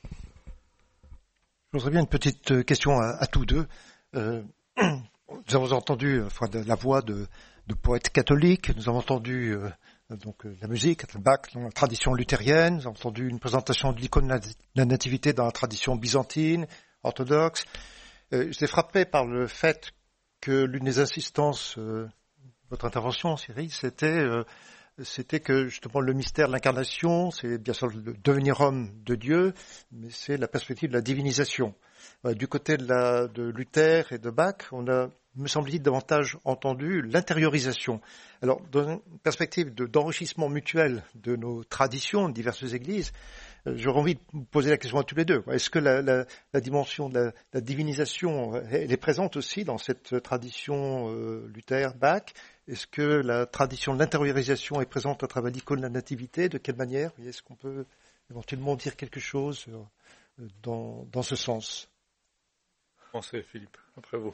Je voudrais bien une petite question à, à tous deux. Euh, Nous avons entendu enfin, de la voix de, de poètes catholiques, nous avons entendu euh, donc la musique, Bach dans la tradition luthérienne, nous avons entendu une présentation de l'icône de la nativité dans la tradition byzantine, orthodoxe. Euh, J'étais frappé par le fait que l'une des insistances euh, de votre intervention, Cyril, c'était euh, c'était que justement le mystère de l'incarnation, c'est bien sûr le devenir homme de Dieu, mais c'est la perspective de la divinisation. Euh, du côté de, la, de Luther et de Bach, on a, me semble-t-il, davantage entendu l'intériorisation. Alors, dans une perspective de, d'enrichissement mutuel de nos traditions, de diverses églises, euh, j'aurais envie de vous poser la question à tous les deux. Est-ce que la, la, la dimension de la, la divinisation, elle est présente aussi dans cette tradition euh, Luther, Bach? Est-ce que la tradition de l'intériorisation est présente à travers l'icône de la nativité? De quelle manière? Est-ce qu'on peut éventuellement dire quelque chose euh, dans, dans ce sens? Pensez, Philippe, après vous.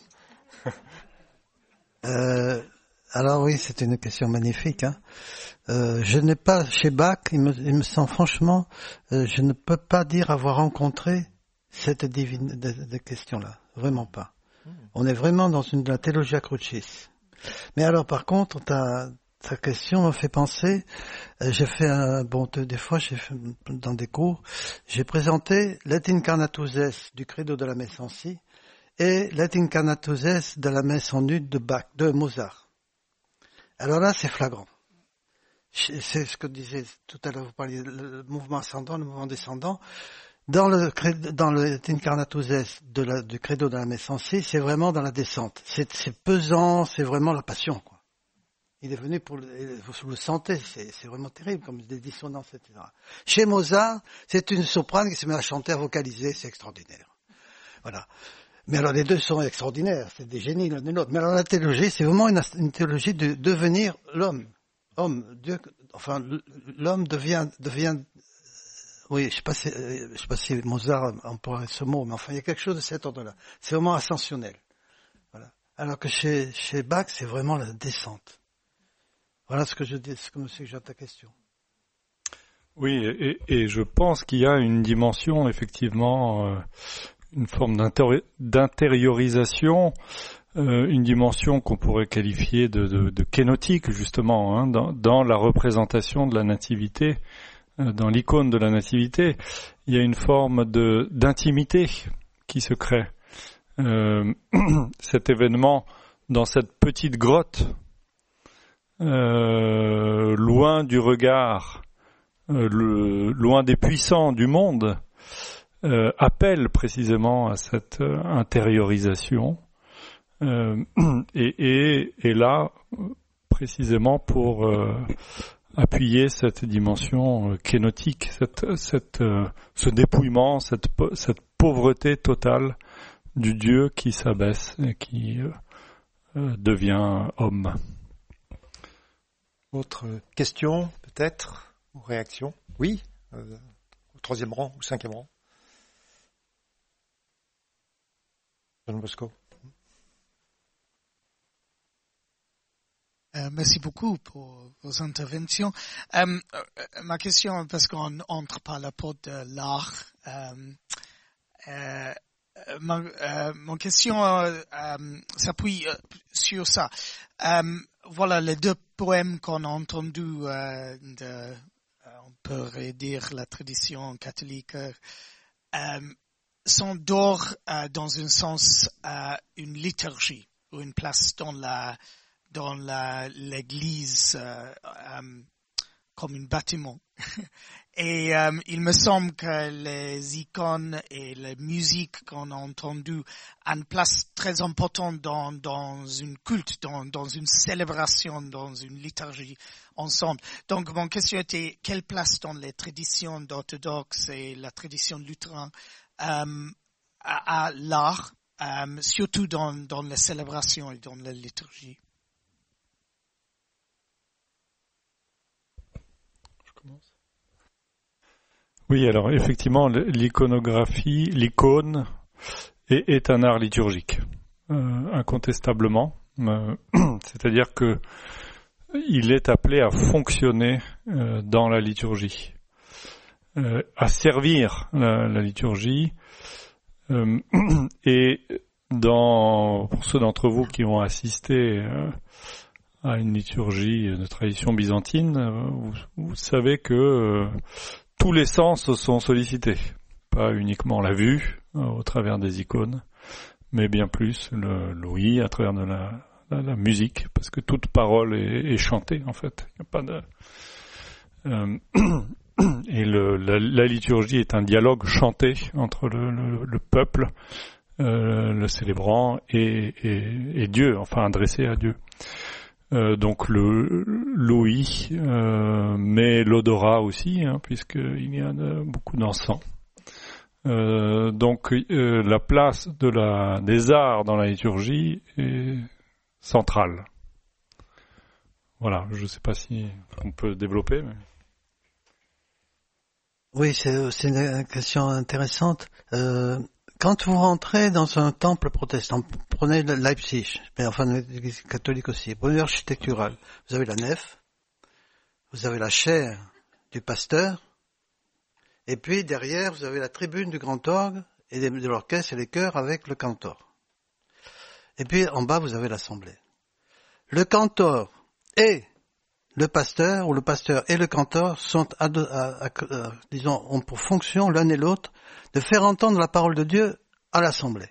euh, alors oui, c'est une question magnifique. Hein. Euh, je n'ai pas, chez Bach, il me, il me semble franchement, euh, je ne peux pas dire avoir rencontré cette divine de, de question-là. Vraiment pas. Mmh. On est vraiment dans une, de la théologia crucis. Mais alors par contre, ta, ta question me fait penser, euh, j'ai fait un, bon, des fois, j'ai fait, dans des cours, j'ai présenté l'Et Incarnatus Est du Credo de la Messe en Si, et l'Et Incarnatus Est de la Messe en Ut de Bach, de Mozart. Alors là, c'est flagrant. C'est ce que disait tout à l'heure, vous parliez le mouvement ascendant, le mouvement descendant. Dans le, dans le L'Et Incarnatus Est de la, du Credo de la Messe en Si, c'est vraiment dans la descente. C'est, c'est pesant, c'est vraiment la passion, quoi. Il est venu pour le, vous le sentez, c'est, c'est vraiment terrible, comme des dissonances, et cetera. Chez Mozart, c'est une soprane qui se met à chanter, à vocaliser, c'est extraordinaire. Voilà. Mais alors les deux sont extraordinaires, c'est des génies l'un et l'autre. Mais alors la théologie, c'est vraiment une, une théologie de devenir l'homme. Homme, Dieu, enfin l'homme devient, devient, oui, je sais pas si, je sais pas si Mozart emploie ce mot, mais enfin il y a quelque chose de cet ordre-là. C'est vraiment ascensionnel. Voilà. Alors que chez, chez Bach, c'est vraiment la descente. Voilà ce que je dis, ce que me suggère ta question. Oui, et, et je pense qu'il y a une dimension effectivement. Euh, une forme d'intériorisation, euh, une dimension qu'on pourrait qualifier de, de, de kénotique, justement, hein, dans, dans la représentation de la nativité, euh, dans l'icône de la nativité. Il y a une forme de, d'intimité qui se crée. Euh, cet événement, dans cette petite grotte, euh, loin du regard, euh, le, loin des puissants du monde, Euh, appelle précisément à cette euh, intériorisation euh, et, et, et là précisément pour euh, appuyer cette dimension euh, kénotique, cette, cette, euh, ce dépouillement, cette, cette pauvreté totale du Dieu qui s'abaisse et qui euh, euh, devient homme. Autre question peut-être ou réaction? Oui, euh, au troisième rang ou cinquième rang. Jean Bosco. Euh, merci beaucoup pour vos interventions. Euh, euh, ma question, parce qu'on entre par la porte de l'art, euh, euh, ma, euh, mon question euh, euh, s'appuie euh, sur ça. Euh, voilà, les deux poèmes qu'on a entendus, euh, de, euh, on pourrait dire la tradition catholique, euh, sont d'or euh, dans un sens euh, une liturgie ou une place dans la dans la, l'église euh, euh, comme un bâtiment. Et euh, il me semble que les icônes et les musiques qu'on a entendues ont une place très importante dans, dans une culte, dans, dans une célébration, dans une liturgie ensemble. Donc mon question était, quelle place dans les traditions orthodoxes et la tradition luthérienne euh, à, à l'art, euh, surtout dans, dans les célébrations et dans la liturgie? Oui, alors effectivement, l'iconographie, l'icône est, est un art liturgique, euh, incontestablement. Euh, c'est-à-dire que il est appelé à fonctionner euh, dans la liturgie, euh, à servir la, la liturgie. Euh, et dans, pour ceux d'entre vous qui ont assisté euh, à une liturgie de tradition byzantine, euh, vous, vous savez que euh, tous les sens sont sollicités, pas uniquement la vue euh, au travers des icônes, mais bien plus le l'ouïe à travers de la, la, la musique, parce que toute parole est, est chantée en fait. Il n'y a pas de euh, et le, la, la liturgie est un dialogue chanté entre le, le, le peuple, euh, le célébrant et, et, et Dieu, enfin adressé à Dieu. Euh, donc le l'ouïe, euh, mais l'odorat aussi, hein, puisqu'il y a de, beaucoup d'encens. Euh, donc euh, la place de la des arts dans la liturgie est centrale. Voilà, je ne sais pas si on peut développer. Mais... Oui, c'est, c'est une question intéressante. Euh, Quand vous rentrez dans un temple protestant, prenez Leipzig, mais enfin l'Église catholique aussi, prenez l'architectural. Vous avez la nef, vous avez la chaire du pasteur, et puis derrière vous avez la tribune du grand orgue et de l'orchestre et les chœurs avec le cantor. Et puis en bas vous avez l'assemblée. Le cantor et le pasteur, ou le pasteur et le cantor sont, à, à, à, à, disons, ont pour fonction l'un et l'autre de faire entendre la parole de Dieu à l'assemblée.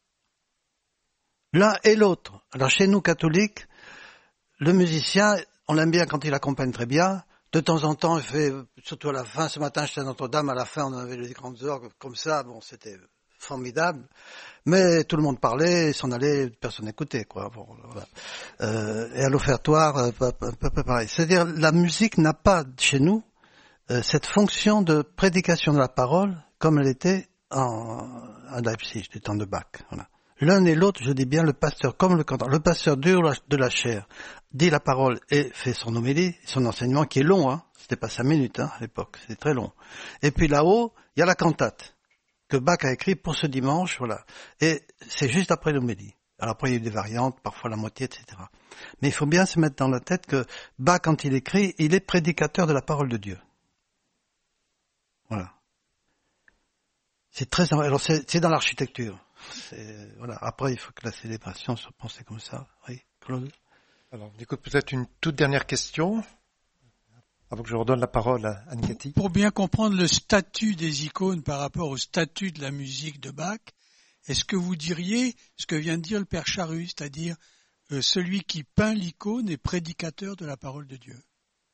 L'un et l'autre. Alors chez nous catholiques, le musicien, on l'aime bien quand il accompagne très bien. De temps en temps, il fait, surtout à la fin, ce matin j'étais à Notre-Dame, à la fin on avait les grandes orgues comme ça, bon c'était formidable. Mais tout le monde parlait, s'en allait, personne n'écoutait, quoi. Bon, voilà. euh, et à l'offertoire, un peu, un peu pareil. C'est-à-dire, la musique n'a pas, chez nous, euh, cette fonction de prédication de la parole, comme elle était en, à Leipzig, du temps de Bach. Voilà. L'un et l'autre, je dis bien le pasteur comme le canteur. Le pasteur de la, de la chair dit la parole et fait son homélie, son enseignement qui est long, hein. C'était pas cinq minutes, hein, à l'époque. C'était très long. Et puis là-haut, il y a la cantate que Bach a écrit pour ce dimanche, voilà. Et c'est juste après l'homélie. Alors après, il y a eu des variantes, parfois la moitié, et cetera. Mais il faut bien se mettre dans la tête que Bach, quand il écrit, il est prédicateur de la parole de Dieu. Voilà. C'est très, alors c'est, c'est dans l'architecture. C'est, voilà. Après, il faut que la célébration soit pensée comme ça. Oui, Claude. Alors, on écoute peut-être une toute dernière question, avant que je redonne la parole à Anne-Cathy. Pour bien comprendre le statut des icônes par rapport au statut de la musique de Bach, est-ce que vous diriez ce que vient de dire le Père Charus, c'est-à-dire euh, celui qui peint l'icône est prédicateur de la parole de Dieu?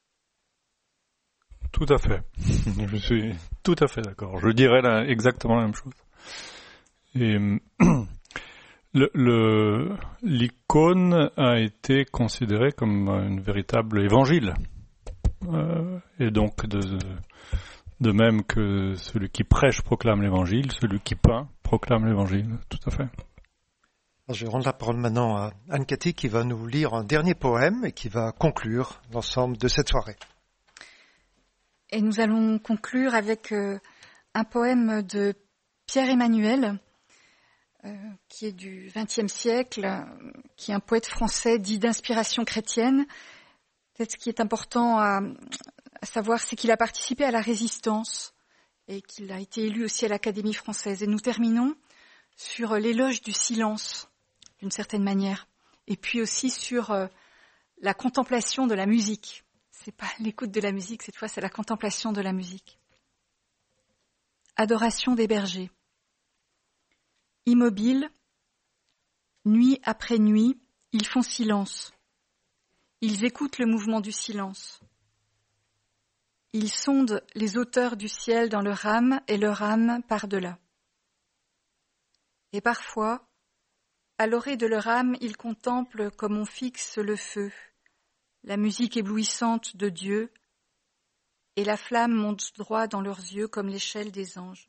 Tout à fait. Je suis tout à fait d'accord. Je dirais là exactement la même chose. Et le, le, l'icône a été considérée comme une véritable évangile. Euh, et donc de, de même que celui qui prêche proclame l'évangile, celui qui peint proclame l'évangile, tout à fait. Alors, je vais rendre la parole maintenant à Anne-Cathy qui va nous lire un dernier poème et qui va conclure l'ensemble de cette soirée. Et nous allons conclure avec euh, un poème de Pierre Emmanuel euh, qui est du vingtième siècle, euh, qui est un poète français dit d'inspiration chrétienne. Peut-être ce qui est important à, à savoir, c'est qu'il a participé à la résistance et qu'il a été élu aussi à l'Académie française. Et nous terminons sur l'éloge du silence, d'une certaine manière, et puis aussi sur euh, la contemplation de la musique. C'est pas l'écoute de la musique, cette fois, c'est la contemplation de la musique. Adoration des bergers. Immobiles, nuit après nuit, ils font silence. Ils écoutent le mouvement du silence. Ils sondent les hauteurs du ciel dans leur âme et leur âme par-delà. Et parfois, à l'orée de leur âme, ils contemplent comme on fixe le feu, la musique éblouissante de Dieu, et la flamme monte droit dans leurs yeux comme l'échelle des anges.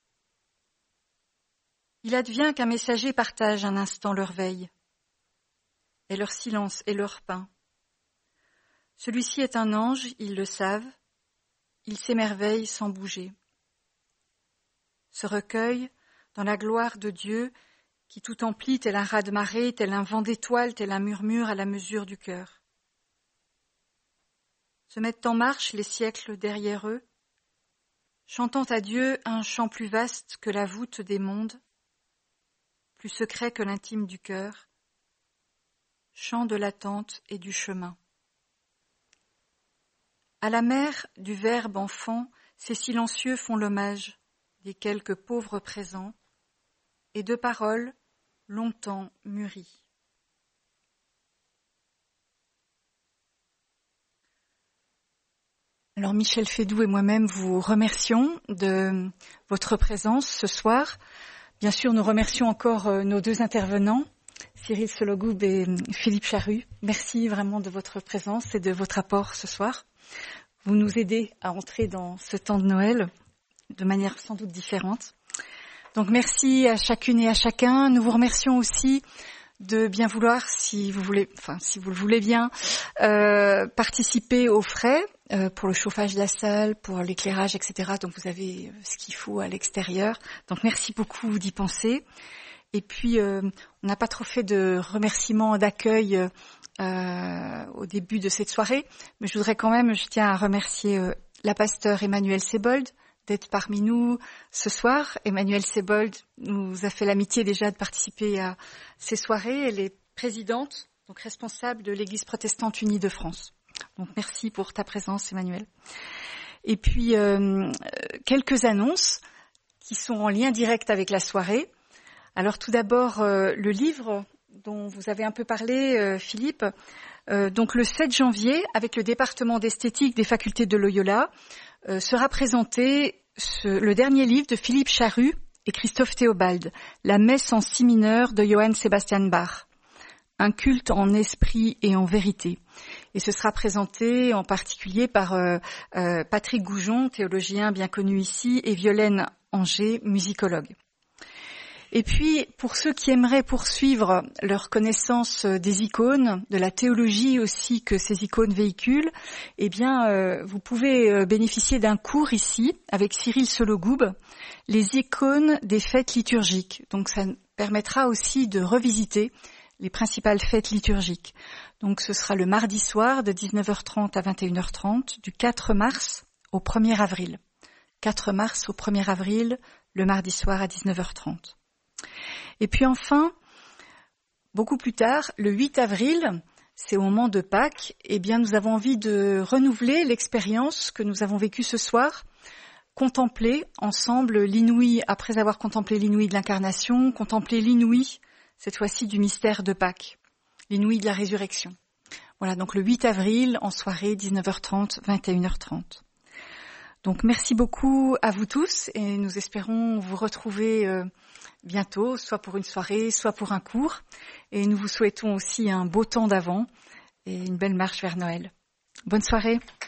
Il advient qu'un messager partage un instant leur veille, et leur silence et leur pain. Celui-ci est un ange, ils le savent, il s'émerveille sans bouger. Se recueille dans la gloire de Dieu qui tout emplit tel un raz-de-marée, tel un vent d'étoiles, tel un murmure à la mesure du cœur. Se mettent en marche les siècles derrière eux, chantant à Dieu un chant plus vaste que la voûte des mondes, plus secret que l'intime du cœur, chant de l'attente et du chemin. À la mère du Verbe enfant, ces silencieux font l'hommage des quelques pauvres présents, et de paroles longtemps mûries. Alors Michel Fédoux et moi-même vous remercions de votre présence ce soir. Bien sûr, nous remercions encore nos deux intervenants, Cyril Sologoub et Philippe Charru. Merci vraiment de votre présence et de votre apport ce soir. Vous nous aidez à entrer dans ce temps de Noël de manière sans doute différente. Donc merci à chacune et à chacun. Nous vous remercions aussi de bien vouloir, si vous voulez, enfin si vous le voulez bien, euh, participer aux frais euh, pour le chauffage de la salle, pour l'éclairage, et cetera. Donc vous avez ce qu'il faut à l'extérieur. Donc merci beaucoup d'y penser. Et puis euh, on n'a pas trop fait de remerciements d'accueil euh, au début de cette soirée, mais je voudrais quand même, je tiens à remercier euh, la pasteure Emmanuelle Sebold d'être parmi nous ce soir. Emmanuelle Sebold nous a fait l'amitié déjà de participer à ces soirées. Elle est présidente, donc responsable de l'Église protestante unie de France. Donc merci pour ta présence, Emmanuelle. Et puis euh, quelques annonces qui sont en lien direct avec la soirée. Alors tout d'abord, euh, le livre dont vous avez un peu parlé, euh, Philippe, euh, donc le sept janvier, avec le département d'esthétique des facultés de Loyola, euh, sera présenté ce, le dernier livre de Philippe Charru et Christophe Théobald, La messe en si mineur de Johann Sebastian Bach, un culte en esprit et en vérité. Et ce sera présenté en particulier par euh, euh, Patrick Goujon, théologien bien connu ici, et Violaine Anger, musicologue. Et puis, pour ceux qui aimeraient poursuivre leur connaissance des icônes, de la théologie aussi que ces icônes véhiculent, eh bien, euh, vous pouvez bénéficier d'un cours ici, avec Cyril Sologoub, les icônes des fêtes liturgiques. Donc, ça permettra aussi de revisiter les principales fêtes liturgiques. Donc, ce sera le mardi soir de dix-neuf heures trente à vingt et une heures trente, du quatre mars au premier avril. quatre mars au premier avril, le mardi soir à dix-neuf heures trente. Et puis enfin, beaucoup plus tard, le huit avril, c'est au moment de Pâques, eh bien nous avons envie de renouveler l'expérience que nous avons vécue ce soir, contempler ensemble l'inouï, après avoir contemplé l'inouï de l'incarnation, contempler l'inouï, cette fois-ci du mystère de Pâques, l'inouï de la résurrection. Voilà, donc le huit avril, en soirée, dix-neuf heures trente, vingt et une heures trente. Donc merci beaucoup à vous tous et nous espérons vous retrouver euh, bientôt, soit pour une soirée, soit pour un cours. Et nous vous souhaitons aussi un beau temps d'avant et une belle marche vers Noël. Bonne soirée.